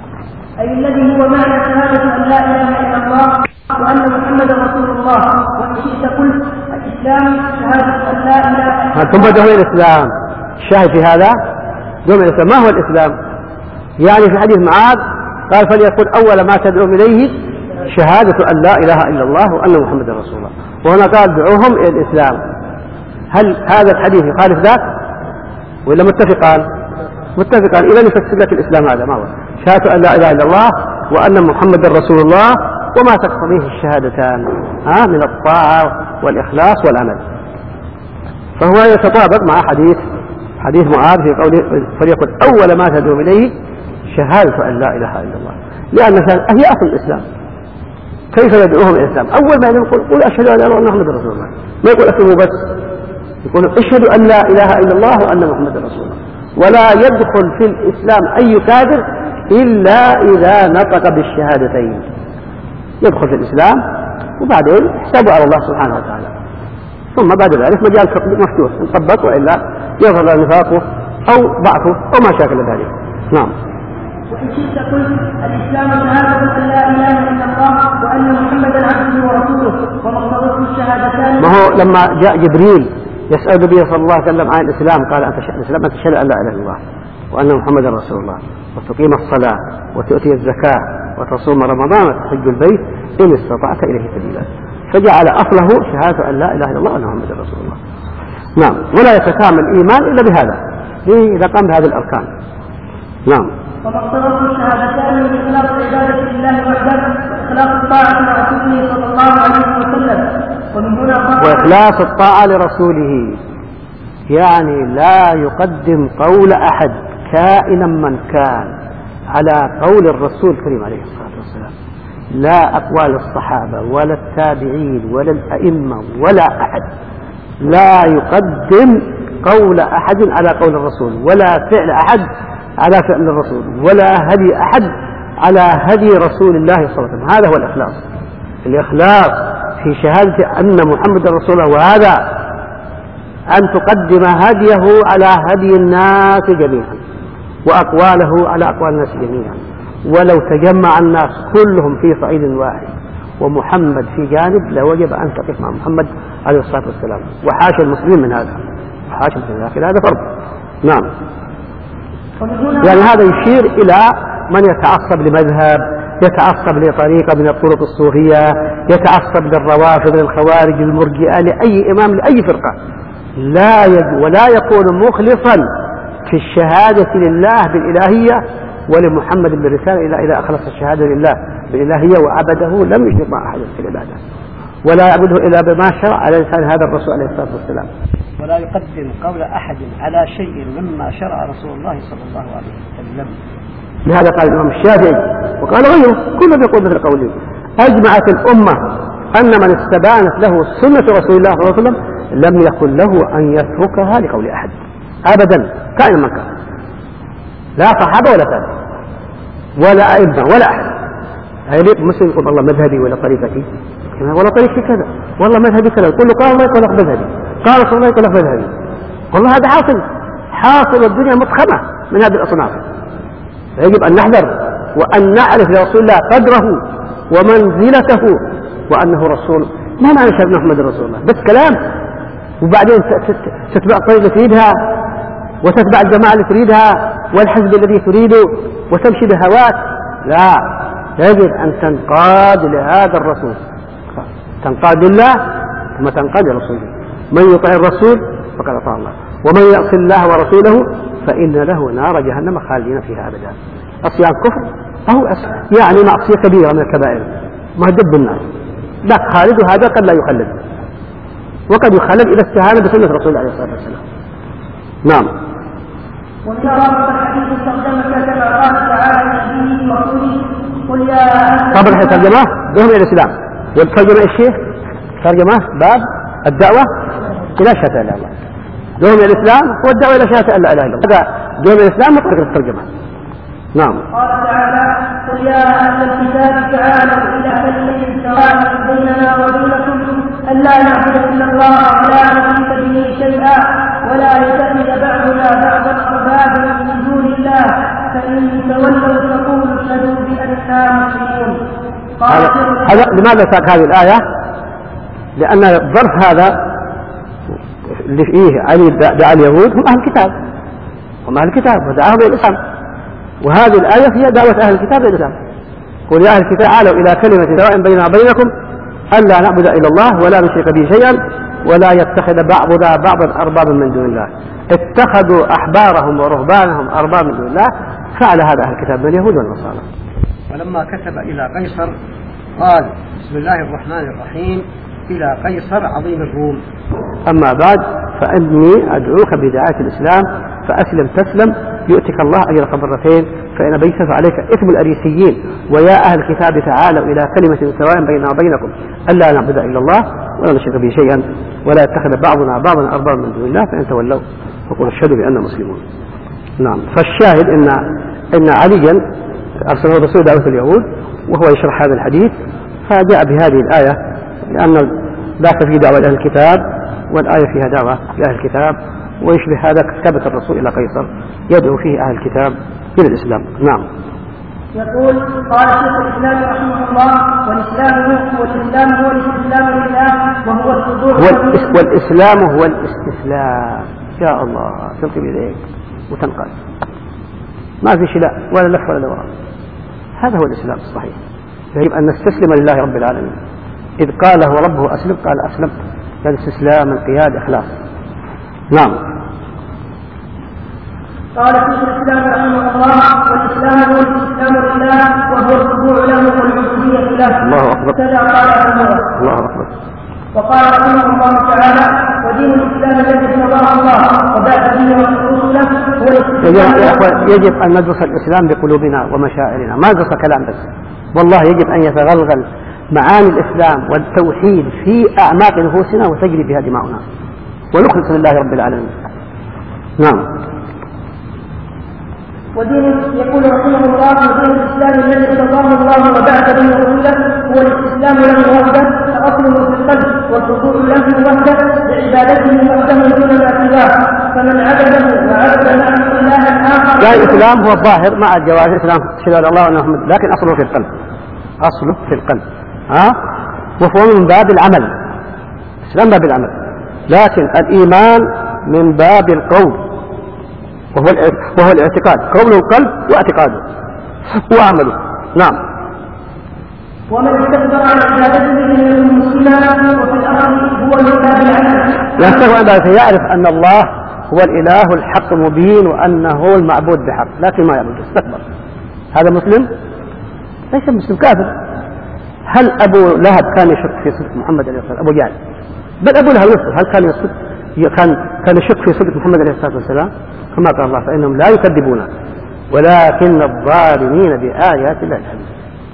أي الذي هو معنى شهادة أن لا إله إلا الله وأن محمدا رسول الله. وإن شئت قلت الإسلام شهادة أن لا إله إلا الله. ثم دخل الإسلام. الشاهد في هذا دوم الإسلام. ما هو الإسلام؟ يعني في حديث معاذ قال فليقل أول ما تدعو إليه شهادة أن لا إله إلا الله وأن محمدا رسول الله، وهنا قال دعوهم إلى الإسلام. هل هذا الحديث يخالف ذاك ولا متفقان؟ متفقان. إذا يفسر لك الإسلام هذا ما هو شهادة أن لا إله إلا الله وأن محمدا رسول الله وما تقتضيه الشهادتان من الطاعة والإخلاص والعمل. فهو يتطابق مع حديث معاذ في قوله فليقل أول ما تدعو إليه شهادة أن لا إله إلا الله، لأن هي أصل الإسلام. كيف يدعوهم إلى الإسلام؟ أول ما يقول قل أشهد أن لا إله إلا الله وأن محمدا رسول الله، ما يقول أسلموا بس، يقول اشهد أن لا إله إلا الله وأن محمدا رسول الله. ولا يدخل في الإسلام أي كافر إلا إذا نطق بالشهادتين، يدخل في الإسلام وبعدين يحسب على الله سبحانه وتعالى، ثم بعد ذلك مجال مفتوح إن طبق وإلا يظهر نفاقه أو ضعفه أو ما شاكل ذلك. نعم. وإن شئت قلت الإسلام شهادة أن لا إله إلا الله وأن محمدا عبده ورسوله ومقتضى الشهادتان. ما هو لما جاء جبريل يسأل النبي صلى الله عليه وسلم عن الإسلام قال أنت تشهد أن لا إله إلا الله وأن محمدا رسول الله وتقيم الصلاة وتؤتي الزكاة وتصوم رمضان وتحج البيت إن استطعت إليه سبيلا، فجعل أصله شهادة أن لا إله إلا الله وأن محمدا رسول الله. نعم. ولا يتكامل الإيمان إلا بهذا، إذا قام بهذه الأركان. نعم. ومقتضى الشهادتان من إخلاص العبادة لله وحده وإخلاص الطاعة لرسوله صلى الله عليه وسلم. ومن هنا وإخلاص الطاعة لرسوله يعني لا يقدم قول أحد كائنا من كان على قول الرسول الكريم عليه الصلاة والسلام، لا أقوال الصحابة ولا التابعين ولا الأئمة ولا أحد، لا يقدم قول أحد على قول الرسول ولا فعل أحد على فعل الرسول ولا هدي أحد على هدي رسول الله صلى الله عليه وسلم. هذا هو الإخلاص. الإخلاص في شهادة أن محمد رسول الله، وهذا أن تقدم هديه على هدي الناس جميعا وأقواله على أقوال الناس جميعا، ولو تجمع الناس كلهم في صعيد واحد ومحمد في جانب لوجب أن تقف مع محمد عليه الصلاة والسلام، وحاشا المسلمين من هذا، حاشا المسلمين، لكن هذا فرض. نعم. يعني هذا يشير إلى من يتعصب لمذهب، يتعصب لطريقة من الطرق الصوفية، يتعصب للروافض للخوارج للمرجئة لأي إمام لأي فرقة، ولا يكون مخلصا في الشهادة لله بالإلهية ولمحمد بالرسالة إلا إذا أخلص الشهادة لله بالإلهية وعبده لم يشرك مع أحد في العبادة، ولا يعبده إلا بما شرع على لسان هذا الرسول عليه الصلاة والسلام، ولا يقدم قول أحد على شيء مما شرع رسول الله صلى الله عليه وسلم. لهذا قال الإمام الشافعي وقال غيره كله يقول مثل قوله: أجمعت الأمة أن من استبانت له سنة رسول الله صلى الله عليه وسلم لم يكن له أن يتركها لقول أحد أبدا كائن من كان، لا صحابة ولا تابع ولا أئمة ولا أحد. هيليق مسلم يقول والله مذهبي ولا طريقتي ولا طريقتي كذا، والله مذهبي كذا، يقول له قال الله يقول لك مذهبي، قال رسول الله يقول لك مذهبي. والله هذا حاصل والدنيا متخمة من هذه الأصناف. يجب أن نحذر وأن نعرف لرسول الله قدره ومنزلته وأنه رسول. ما معنى شهادة محمد رسول الله بس كلام وبعدين تتبع الطريقة تريدها وتتبع الجماعة اللي تريدها والحزب الذي تريده وتمشي بهواك؟ لا، يجب أن تنقاد لهذا الرسول، تنقاد لله ثم تنقاد لرسوله. من يطع الرسول فقد أطاع الله، ومن يعص الله ورسوله فإن له نار جهنم خالدين فيها أبدا. عصيان كفر أو يعني معصية كبيرة من الكبائر مهدد بالنار، لا خالد، وهذا قد لا يخلد، وقد يخلد إذا استهان بسنة رسول الله عليه الصلاة والسلام. نعم. ومن رابط الحديث الترجمة كما قال تعالى لنبيه ورسوله قل يا طبعا الترجمة دهم إلى الإسلام، والترجمة الشيخ ترجمة باب الدعوة إلى شهادة لا إله إلا الله، دهم إلى الإسلام والدعوة إلى شهادة لا إله إلا الله، هذا دهم إلى الإسلام وطريقة الترجمة. نعم. قال تعالى قل يا أهل الكتاب تعالوا إلى كلمة سواء بيننا وبينكم ألا نعبد إلا الله ولا نشرك به شيئا ولا يتخذ بعضنا بعضا أربابا من دون الله فإن تولوا فقولوا اشهدوا بأننا مسلمون. هذا لماذا ساق هذه الآية؟ لأن الظرف هذا اللي فيه علي دعا اليهود هم أهل الكتاب، هم أهل الكتاب ودعاهم إلى الإسلام، وهذه الآية فيها دعوة أهل الكتاب إلى الإسلام. قل يا أهل الكتاب تعالوا إلى كلمة سواء بيننا وبينكم ألا نعبد إلا الله ولا نشرك به شيئا ولا يتخذ بعضنا بعضا أربابا من دون الله. اتخذوا أحبارهم ورهبانهم أربابا من دون الله، فعل هذا أهل الكتاب من اليهود والنصارى. ولما كتب إلى قيصر قال بسم الله الرحمن الرحيم إلى قيصر عظيم الروم. أما بعد فإني أدعوك بدعاية الإسلام فأسلم تسلم يؤتك الله أجرك مرتين فإن بيت فعليك إثم الأريسيين. ويا أهل الكتاب تعالوا إلى كلمة سواء بيننا وبينكم ألا نعبد إلا الله ولا نشرك به شيئا ولا يتخذ بعضنا بعضا أربابا من دون الله فإن تولوا فقولوا اشهدوا بأننا مسلمون. نعم. فالشاهد إن عليا أرسله الرسول دعوة اليهود وهو يشرح هذا الحديث فجاء بهذه الآية، لأن ذاك في دعوة أهل الكتاب والآية فيها دعوة لأهل الكتاب، ويشبه هذا كتابة الرسول إلى قيصر يدعو فيه أهل الكتاب إلى الإسلام. نعم. يقول قال شيخ الإسلام رحمه الله والإسلام هو الاستسلام لله وهو الخضوع والإسلام هو الاستسلام. يا الله تلقي بيديك وتنقل، ما في شيء لا ولا لف ولا دوران، هذا هو الإسلام الصحيح. يجب أن نستسلم لله رب العالمين. إذ قاله ربه أسلم قال أسلمت، يعني استسلام القياد إخلاص. نعم. قال شيخ الإسلام رحمه الله والإسلام هو الاستسلام لله وهو الخضوع له والعبودية له. الله أكبر. كذا قال الله أكبر. وقال رحمه الله تعالى ودين الإسلام الذي اصطفاه الله وبعث به رسوله هو الاستسلام. يجب أن ندرس الإسلام بقلوبنا ومشاعرنا، ما ندرس كلام بس، والله يجب أن يتغلغل معاني الإسلام والتوحيد في أعماق نفوسنا وتجري بها دماؤنا ونخلص لله رب العالمين. نعم. ودين يقول رحمه الله ودين الإسلام الذي اصطفاه الله وبعث به رسوله هو الاستسلام له وحده فأصله في القلب والخضوع له وحده بعبادته وحده دون ما سواه. فمن عبده وعبد معه إلها آخر. لا، الإسلام هو الظاهر مع الجوارح، الإسلام تشهد أن الله وأن محمد، لكن أصله في القلب، أصله في القلب. وهو من باب العمل، الإسلام باب العمل، لكن الإيمان من باب القول وهو الاعتقاد، قول القلب واعتقاده وعمله. نعم. ومن استكبر عن عبادته من المسلمين وفي الأرض هو من باب العمل. يستكبر عن عبادته، يعرف أن الله هو الإله الحق المبين وأنه هو المعبود بحق، لكن ما يعبد، استكبر. هذا مسلم؟ ليس مسلم، كافر. هل أبو لهب كان يشك في صدق محمد عليه الصلاة والسلام؟ أبو جهل. بل أبو لهب نفسه هل كان يشك في صدق محمد عليه الصلاة والسلام؟ كما قال الله فإنهم لا يكذبون ولكن الظالمين بآيات الله يجحدون.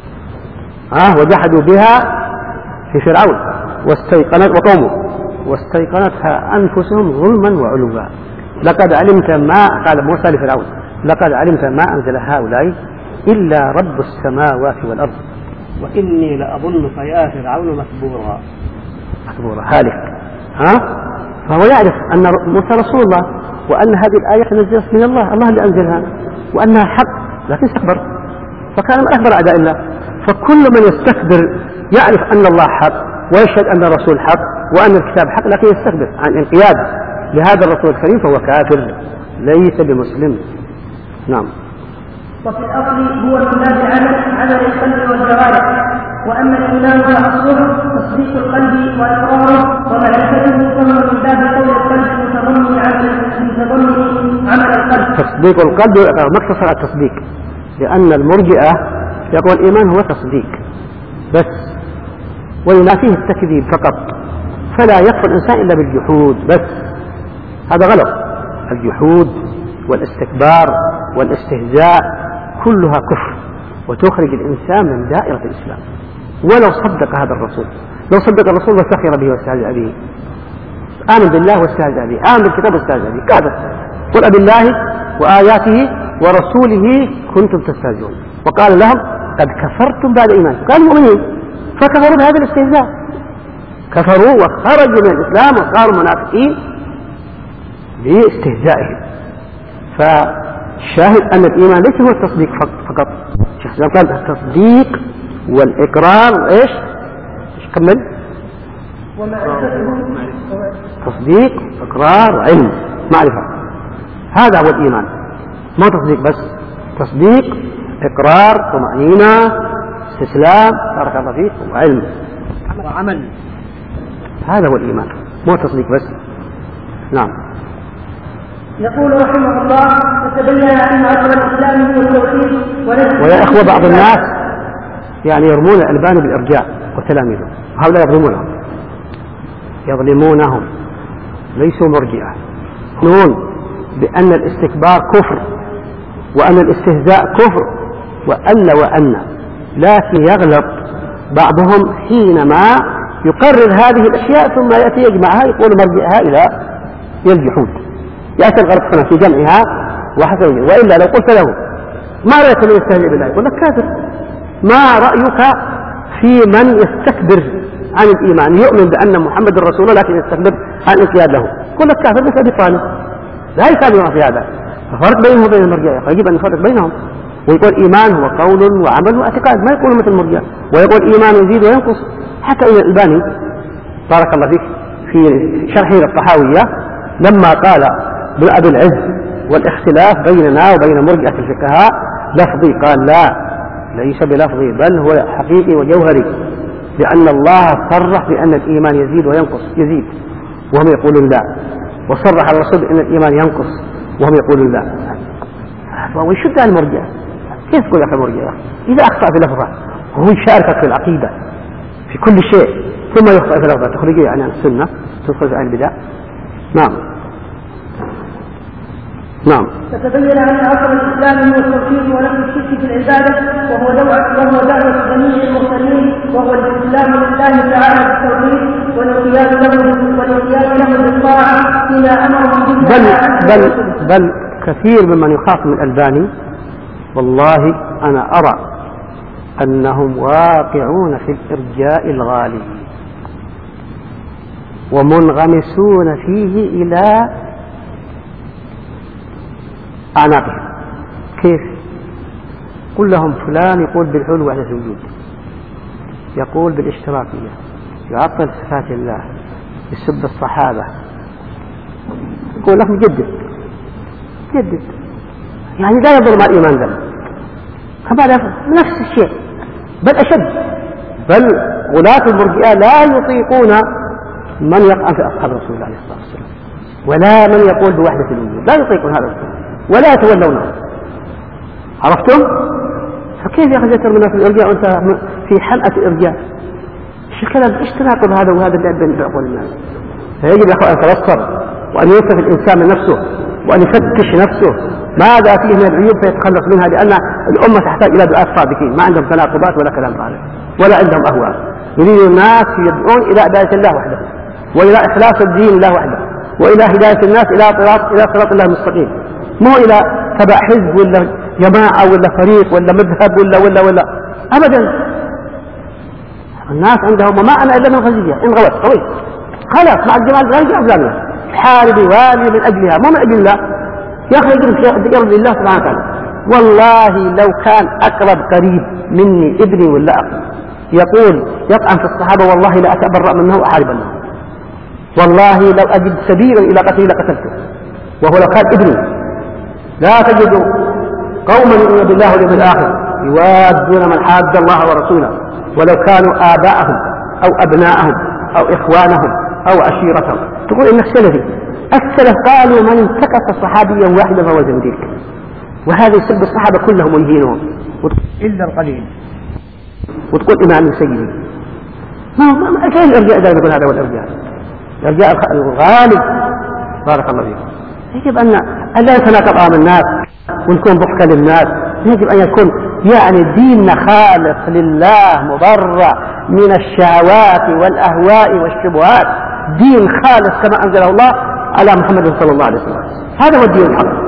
وجحدوا بها في فرعون وقومه واستيقنتها أنفسهم ظلما وعلوا. لقد علمت ما قال موسى لفرعون لقد علمت ما أنزل هؤلاء إلا رب السماوات والأرض وإني لأظنك يا فرعون مثبورا هالك. فهو يعرف أن موسى رسول الله وأن هذه الآية نزلت من الله اللي أنزلها وأنها حق، لكن استكبر فكان من أكبر أعداء الله. فكل من يستكبر يعرف أن الله حق ويشهد أن الرسول حق وأن الكتاب حق، لكن يستكبر عن انقياد لهذا الرسول الكريم فهو كافر ليس بمسلم. نعم. وفي الأصل هو من باب عمل القلب والجوارح، وأما الإيمان فأصله تصديق القلب وإقراره ومعرفته فهو من باب قول القلب متضمن عمل القلب. تصديق القلب والإقرار ما اقتصر على التصديق، لأن المرجئة يقول الإيمان هو تصديق بس وينافيه التكذيب فقط، فلا يكفر الإنسان إلا بالجحود بس. هذا غلط. الجحود والاستكبار والاستهزاء كلها كفر وتخرج الإنسان من دائرة الإسلام. ولو صدق هذا الرسول، لو صدق الرسول واستخر به واستهزأ به، آمن بالله واستهزأ به، آمن بالكتاب واستهزأ به، كافر. قل بالله وآياته ورسوله كنتم تستهزئون. وقال لهم قد كفرتم بعد إيمانكم، كانوا مؤمنين فكفروا بهذا الاستهزاء، كفروا وخرجوا من الإسلام وصاروا منافقين باستهزائهم. فالشاهد أن الإيمان ليس هو التصديق فقط. الشيخ قال التصديق والإقرار إيش كمل؟ تصديق إقرار وعلم معرفة، هذا هو الإيمان، ما تصديق بس، تصديق إقرار طمأنينة استسلام بارك الله فيك وعلم وعمل، هذا هو الإيمان مو تصديق بس. نعم. يقول رحمه الله فتبين أن أصل الإسلام هو التوحيد. ويا إخوة بعض الناس يعني يرمون الألباني بالإرجاء وتلاميذه، هؤلاء يظلمونهم ليسوا مرجئة، يقولون بأن الاستكبار كفر وأن الاستهزاء كفر وأن لكن يغلط بعضهم حينما يقرر هذه الأشياء ثم يأتي يجمعها يقول مرجئها إلى الجحود، يأتي الغلط هنا في جمعها وحسب. وإلا لو قلت له ما رأيك من يستهزئ بالله يقول لك كافر. ما رأيك في من يستكبر عن الإيمان يؤمن بأن محمد رسول الله لكن يستكبر عن الانقياد له يقول لك كافر مثل أبي طالب. لا يساوي في هذا، ففرق بينه وبين المرجئة، فيجب أن نفرق بينهم ويقول إيمان هو قول وعمل واعتقاد، ما يقول مثل المرجئة ويقول إيمان يزيد وينقص. حتى إن الألباني بارك الله فيك في شرحه للطحاوية لما قال ابن أبي العز والاختلاف بيننا وبين مرجئة الفقهاء لفظي، قال لا ليس بلفظي بل هو حقيقي وجوهري، لأن الله صرح بأن الإيمان يزيد وينقص، يزيد وهم يقولون لا، وصرح الرسول بأن الإيمان ينقص وهم يقولون لا. فهو يشد عن المرجئة. كيف تقول يا أخي المرجئة إذا أخطأ في لفظه وهو يشاركك في العقيدة في كل شيء ثم يخطئ في لفظه تخرجه عن السنة تخرج عن البدع. نعم. فتبين أن أصل الإسلام هو التوحيد ونفي الشرك في العبادة وهو دعوة جميع المرسلين، وهو الاستسلام لله تعالى بالتوحيد والانقياد له بالطاعة فيما أمرهم به. بل كثير ممن يخاصم الألباني والله أنا أرى أنهم واقعون في الإرجاء الغالي ومنغمسون فيه إلى أعناقهم. كيف؟ قل لهم فلان يقول بالحلول وحدة الوجود، يقول بالاشتراكية، يعطل صفات الله، يسب الصحابة، يقول لك جدد يعني لا يضر مع الإيمان ذنب، كما نفس الشيء بل أشد. بل غلاة المرجئة لا يطيقون من يطعن في أصحاب رسول الله عليه الصلاة والسلام، ولا من يقول بوحدة الوجود، لا يطيقون هذا الشيء ولا يتولونه. عرفتم؟ فكيف يا أخي يتر الناس الإرجاء وأنت في حلقة الإرجاء؟ الكلام إيش تناقض هذا وهذا اللعب بين عقول الناس؟ فيجب يا أخوان أن يتبصر وأن يوقف الإنسان من نفسه وأن يفتش نفسه ماذا فيه من العيوب فيتخلص منها، لأن الأمة تحتاج إلى دعاة صادقين ما عندهم تناقضات ولا كلام فارغ ولا عندهم أهواء. يريد الناس يدعون إلى عبادة الله وحده، وإلى إخلاص الدين الله وحده، وإلى هداية الناس إلى صراط الله المستقيم، مو إلى تبع حزب ولا جماعة ولا فريق ولا مذهب ولا أبدا. الناس عندهم وما أنا إلا من غزية إن غلط قوي خلاص مع الجماعة الغربية أفلامية حاربي والي من أجلها مو من أجل الله. يا أخي يرضي الله سبحانه وتعالى. والله لو كان أقرب قريب مني ابني ولا أخي يقول يطعن في الصحابة والله لا أتبرأ منه وأحارب منه، والله لو أجد سبيلا إلى قتله لقتلته، وهو لو كان ابني. لا تجد قوما يؤمنون بالله واليوم الآخر يوادون من حاد الله ورسوله ولو كانوا آباءهم أو أبناءهم أو إخوانهم أو عشيرتهم. تقول إنك سلفي. السلف قالوا من انتكس صحابيا واحدا فهو زنديق، وهذا يسب الصحابة كلهم ويهينهم إلا القليل، وتقول إمام سيدي. ما كيف الإرجاء إذا نقول هذا هو الإرجاء؟ الإرجاء الغالب بارك الله فيكم. يجب أن لا يتناقض أمام الناس ونكون ضحكا للناس. يجب أن يكون يعني ديننا خالص لله مبرأ من الشهوات والأهواء والشبهات، دين خالص كما أنزله الله على محمد صلى الله عليه وسلم. هذا هو الدين الحق.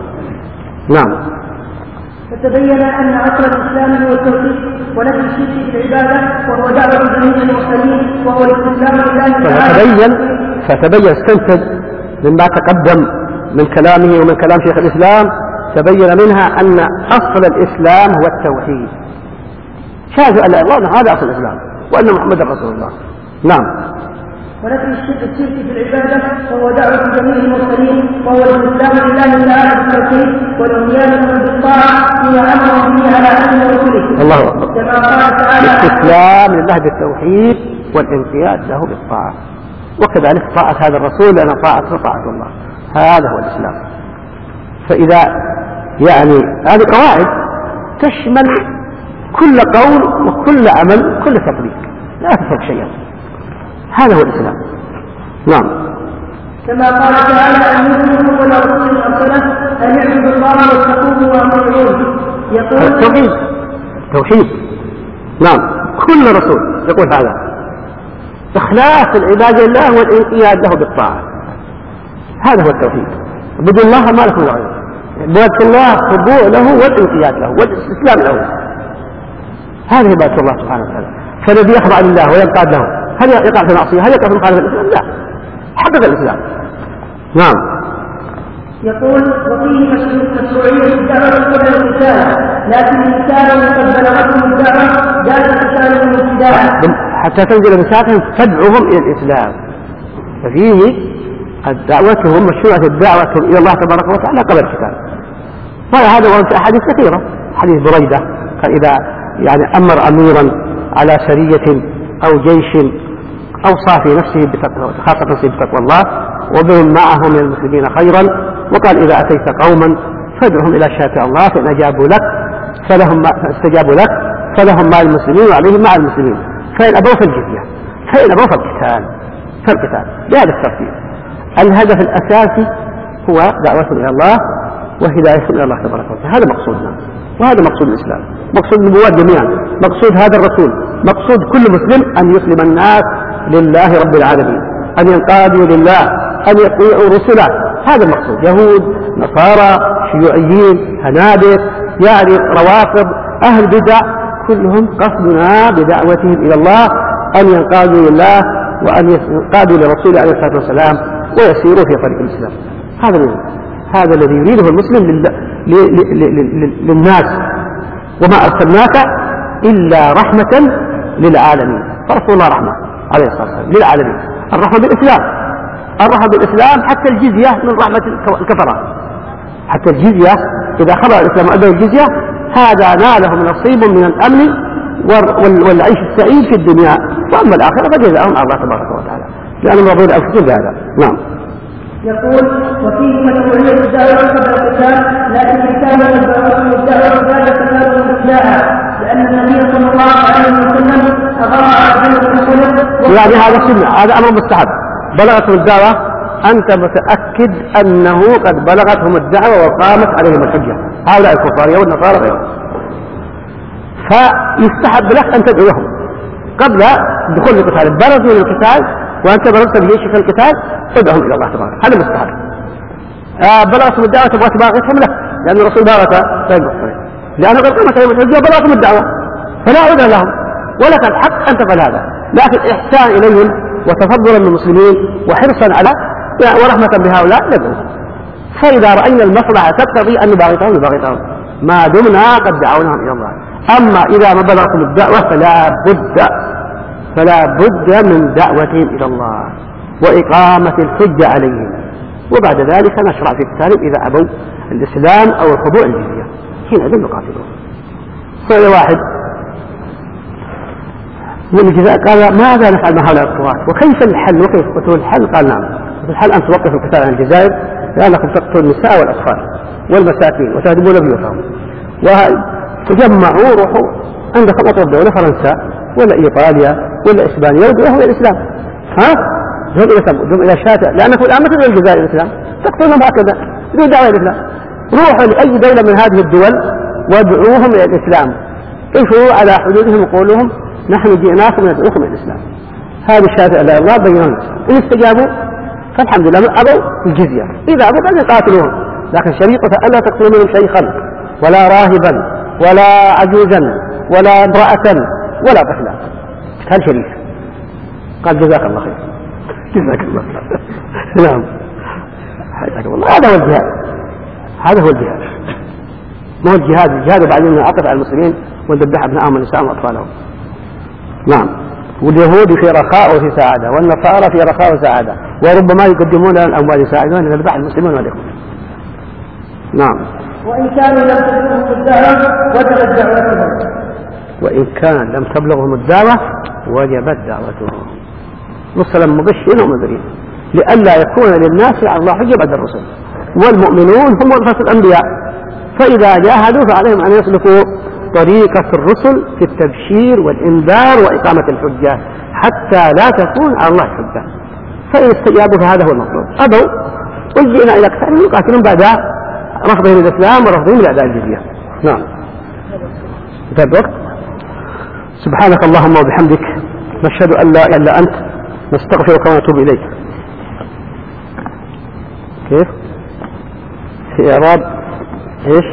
نعم. فتبين أن أصل الإسلام هو التوحيد ونفي الشرك في العبادة وهو دعوة جميع المرسلين وهو الاستسلام لله تعالى. فتبين استنتج مما تقدم من كلامه ومن كلام شيخ الإسلام، تبين منها أن أصل الإسلام هو التوحيد. شهادة أن لا إله إلا الله هذا أصل الإسلام وأن محمد رسول الله. نعم. ونفي الشرك في العبادة وهو دعوة جميع المرسلين وهو الاستسلام لله تعالى بالتوحيد والانقياد له بالطاعة فيما أمر به على أهل رسله. الله أكبر. كما قال تعالى الاستسلام لله بالتوحيد والانقياد له بالطاعة، وكذلك طاعة هذا الرسول لأن طاعة الله. هذا هو الإسلام. فإذا يعني هذه قواعد تشمل كل قول وكل عمل كل تطبيق لا تفرق شيئا. هذا هو الإسلام. نعم. كما قال تعالى أن يؤمنوا ولا رسول أرسله أن يعبدوا الله واتقوه وأطيعوه. يقول توحيد. نعم. كل رسول يقول هذا إخلاص العبادة لله والانقياد له بالطاعة. هذا هو التوحيد. بدون الله ما لكم غيره. عبادة الله خضوع له والانقياد له والاستسلام له. هذه عبادة الله سبحانه وتعالى. فالذي يخضع لله وينقاد له هل يقع في معصية؟ هل يقع في مخالفة الإسلام؟ لا. حقق الإسلام. نعم. يقول وفيه مشروعية الدعوة قبل القتال، لكن الإنسان قد بلغتهم الدعوة جاز قتالهم ابتداء حتى تنزل بساعتهم تدعوهم إلى الإسلام. ففيه الدعوة مشروعة الدعوة إلى الله تبارك وتعالى قبل القتال. وهذا ورد في أحاديث كثيرة. حديث بريدة قال إذا يعني أمر أميرا على سرية أو جيش أوصى في نفسه خاصة نفسه بتقوى الله وبهم معه من المسلمين خيرا، وقال إذا أتيت قوما فادعهم إلى شاء الله فإن أجابوا لك فاستجابوا لك فلهم مع المسلمين وعليهم مع المسلمين، فإن أبوا فالجزية، فإن أبوا فالقتال بهذا الترتيب. الهدف الأساسي هو دعوة إلى الله وهداية إلى الله تبارك وتعالى. هذا مقصودنا وهذا مقصود الإسلام، مقصود النبوات جميعا، مقصود هذا الرسول، مقصود كل مسلم أن يسلم الناس لله رب العالمين، أن ينقادوا لله، أن يطيعوا رسله. هذا المقصود. يهود، نصارى، شيوعيين، هنادق، يعني روافض، أهل بدع، كلهم قصدنا بدعوتهم إلى الله أن ينقادوا لله وأن ينقادوا لرسوله عليه الصلاة والسلام ويسيروا في طريق الإسلام. هذا الذي يريده المسلم للناس. وما أرسلناك إلا رحمة للعالمين. فرسول الله رحمة عليه الصلاة والسلام للعالمين. الرحمة بالإسلام، الرحمة بالإسلام حتى الجزية من رحمة الكفرة، حتى الجزية إذا خضع الإسلام وأدوا الجزية هذا ناله نصيب من الأمن والعيش السعيد في الدنيا، وأما الآخرة فجزاهم الله تبارك وتعالى لأنهم رضوا الأنفسهم بهذا. نعم. يقول وفيه مشروعية الدعوة قبل القتال، لكن كان الدعوة بعد قتال الإسلام، لأن النبي صلى الله عليه وسلم أغار على بني الرسول. يعني هذا سنة، هذا أمر مستحب. بلغتهم الدعوة أنت متأكد أنه قد بلغتهم الدعوة وقامت عليهم الحجة، هؤلاء الكفار والنصارى غيرهم، فيستحب لك أن تدعوهم قبل دخول القتال. برز من القتال وأنت برزت بجيشك في القتال ادعهم إلى الله تبارك، هذا مستحب. بلغتهم الدعوة تبغى تباغتهم له، لأن الرسول بارك لأنه قد قامت عليهم الحجة وبلغتهم الدعوة، فلا عذر لهم ولك الحق أن تفعل هذا، لكن إحسان إليهم وتفضلا من المسلمين وحرصا على ورحمة بهؤلاء ندعوهم. فإذا رأينا المصلحة تقتضي أن نباغتهم ما دمنا قد دعوناهم إلى الله. أما إذا ما بلغتم الدعوة فلا بد من دعوتهم إلى الله وإقامة الحجة عليهم، وبعد ذلك نشرع في قتالهم إذا أبوا الإسلام أو الخضوع للجزية، حينئذ نقاتلهم. سؤال واحد من الجزاء قال ماذا نفعل مع هؤلاء القوات وكيف الحل وكيف قتل الحل؟ قال نعم، الحل أن توقفوا القتال عن الجزائر لأنكم تقتلون النساء والأطفال والمساكين وتهدمون بيوتهم، وتجمعوا روحوا عندكم أطرف دولة فرنسا ولا إيطاليا ولا إسبانيا ودعوهم إلى الإسلام، دعوهم إلى شاتع، لأنكم الآن ما تدعوا الجزائر إلى الإسلام، تقتلونهم هكذا بدون دعوة إلى الإسلام. روحوا لأي دولة من هذه الدول وادعوهم إلى الإسلام، قفوا على حدودهم وقولوهم نحن جئناكم ندعوكم إلى الإسلام، هذا الشافع لا الله بينهم. إن استجابوا فالحمد لله، من أبوا الجزية، إذا أبوا فأن يقاتلوهم، لكن شريطة ألا تقتلوا منهم شيخا ولا راهبا ولا عجوزا ولا امرأة ولا طفلا، هذا شريف. قال جزاك الله خير. جزاك الله خير. نعم، حياك الله. هذا هو الجهاد، هذا هو الجهاد، ما هو الجهاد. الجهاد بعدين نعطف على المسلمين وندبح أبنائهم ونساءهم وأطفالهم. نعم. واليهود في رخاء وفي سعادة، والنصارى في رخاء وسعادة، وربما يقدمون لنا الأموال يساعدون نذبح المسلمين واليهود. نعم. وإن كانوا لم تبلغهم الدعوة وجبت دعوتهم. وإن كان لم تبلغهم الدعوة وجبت دعوتهم. رسلا مبشرين ومنذرين لئلا يكون للناس على الله حجة بعد الرسل، والمؤمنون هم ورثة الأنبياء، فإذا جاهدوا فعليهم أن يسلكوا طريقة الرسل في التبشير والإنذار وإقامة الحجة حتى لا تكون على الله حجة. فإن استجابوا فهذا هو المطلوب، أبوا وجئنا إلى قتالهم يقاتلون بعد رفضهم الإسلام ورفضهم لأداء الجزية. نعم. انتهى الوقت. سبحانك اللهم وبحمدك نشهد أن لا إله إلا أنت نستغفرك ونتوب إليك. كيف؟ في إعراب إيش؟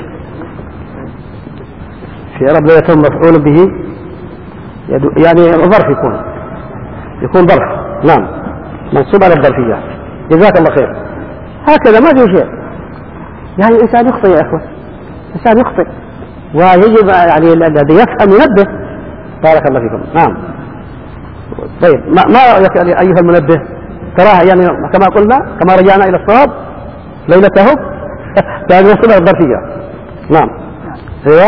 في إعراب لا يتم مفعول به يعني ظرف يكون ظرف. نعم، منصوب على الظرفية. جزاك الله خير. هكذا ما في شيء، يعني الإنسان يخطئ يا أخوة، الإنسان يخطئ ويجب يعني الذي يفهم ينبه. بارك الله فيكم. نعم. طيب ما رأيك أيها المنبه؟ تراها يعني كما قلنا كما رجعنا إلى الصواب ليلته يعني منصوب على الظرفية. نعم. ايوه.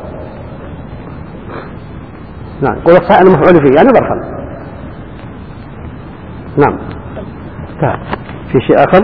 نعم. قول الصائل المفعول فيه يعني ظرفا. نعم. في شيء آخر؟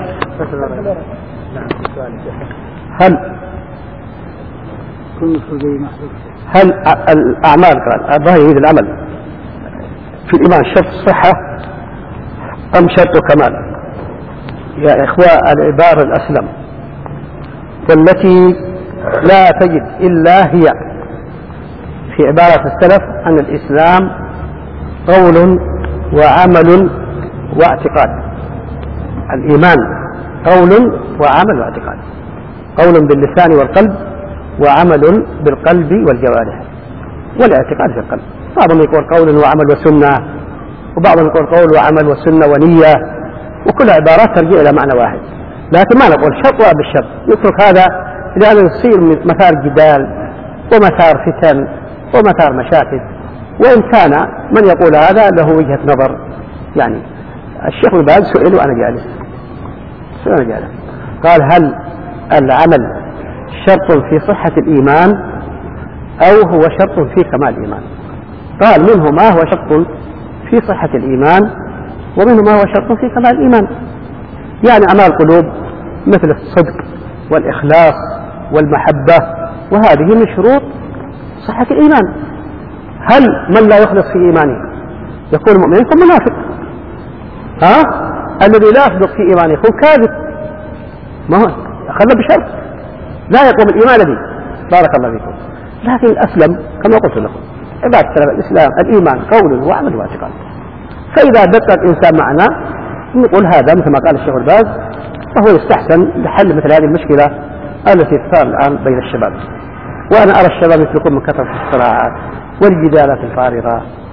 هل الأعمال الظاهر يريد العمل في الإيمان شرط صحة أم شرط كمال؟ يا إخوة العبارة الأسلم والتي لا تجد إلا هي في عبارة السلف أن الإسلام قول وعمل واعتقاد. الإيمان قول وعمل واعتقاد، قول باللسان والقلب وعمل بالقلب والجوارح، والاعتقاد في القلب. بعضهم يقول قول وعمل وسنة، وبعضهم يقول قول وعمل وسنة ونية، وكل عبارات ترجع إلى معنى واحد، لكن ما نقول شرط ولا بالشرط، نترك هذا لأنه يصير مثار جدال ومثار فتن ومثار مشاكل، وإن كان من يقول هذا له وجهة نظر. يعني الشيخ ابن باز سئل وأنا جالس قال: هل العمل شرط في صحة الإيمان أو هو شرط في كمال الإيمان؟ قال: منه ما هو شرط في صحة الإيمان ومنه ما هو شرط في كمال الإيمان. يعني أعمال القلوب مثل الصدق والإخلاص والمحبة، وهذه من شروط صحة الإيمان. هل من لا يخلص في إيمانه يكون مؤمن يكون منافق؟ الذي لا يصدق في إيمانه يكون كاذب. ما هو خلى بشرط لا يقوم الإيمان به. بارك الله فيكم. لكن الأسلم كما قلت لكم عبادة الإسلام الإيمان قول وعمل واعتقاد. فإذا دقق الإنسان معنا نقول هذا مثل ما قال الشيخ الباز فهو يستحسن لحل مثل هذه المشكلة التي تثار الآن بين الشباب. وأنا أرى الشباب يسلكون من كثرة الصراعات والجدالات الفارغة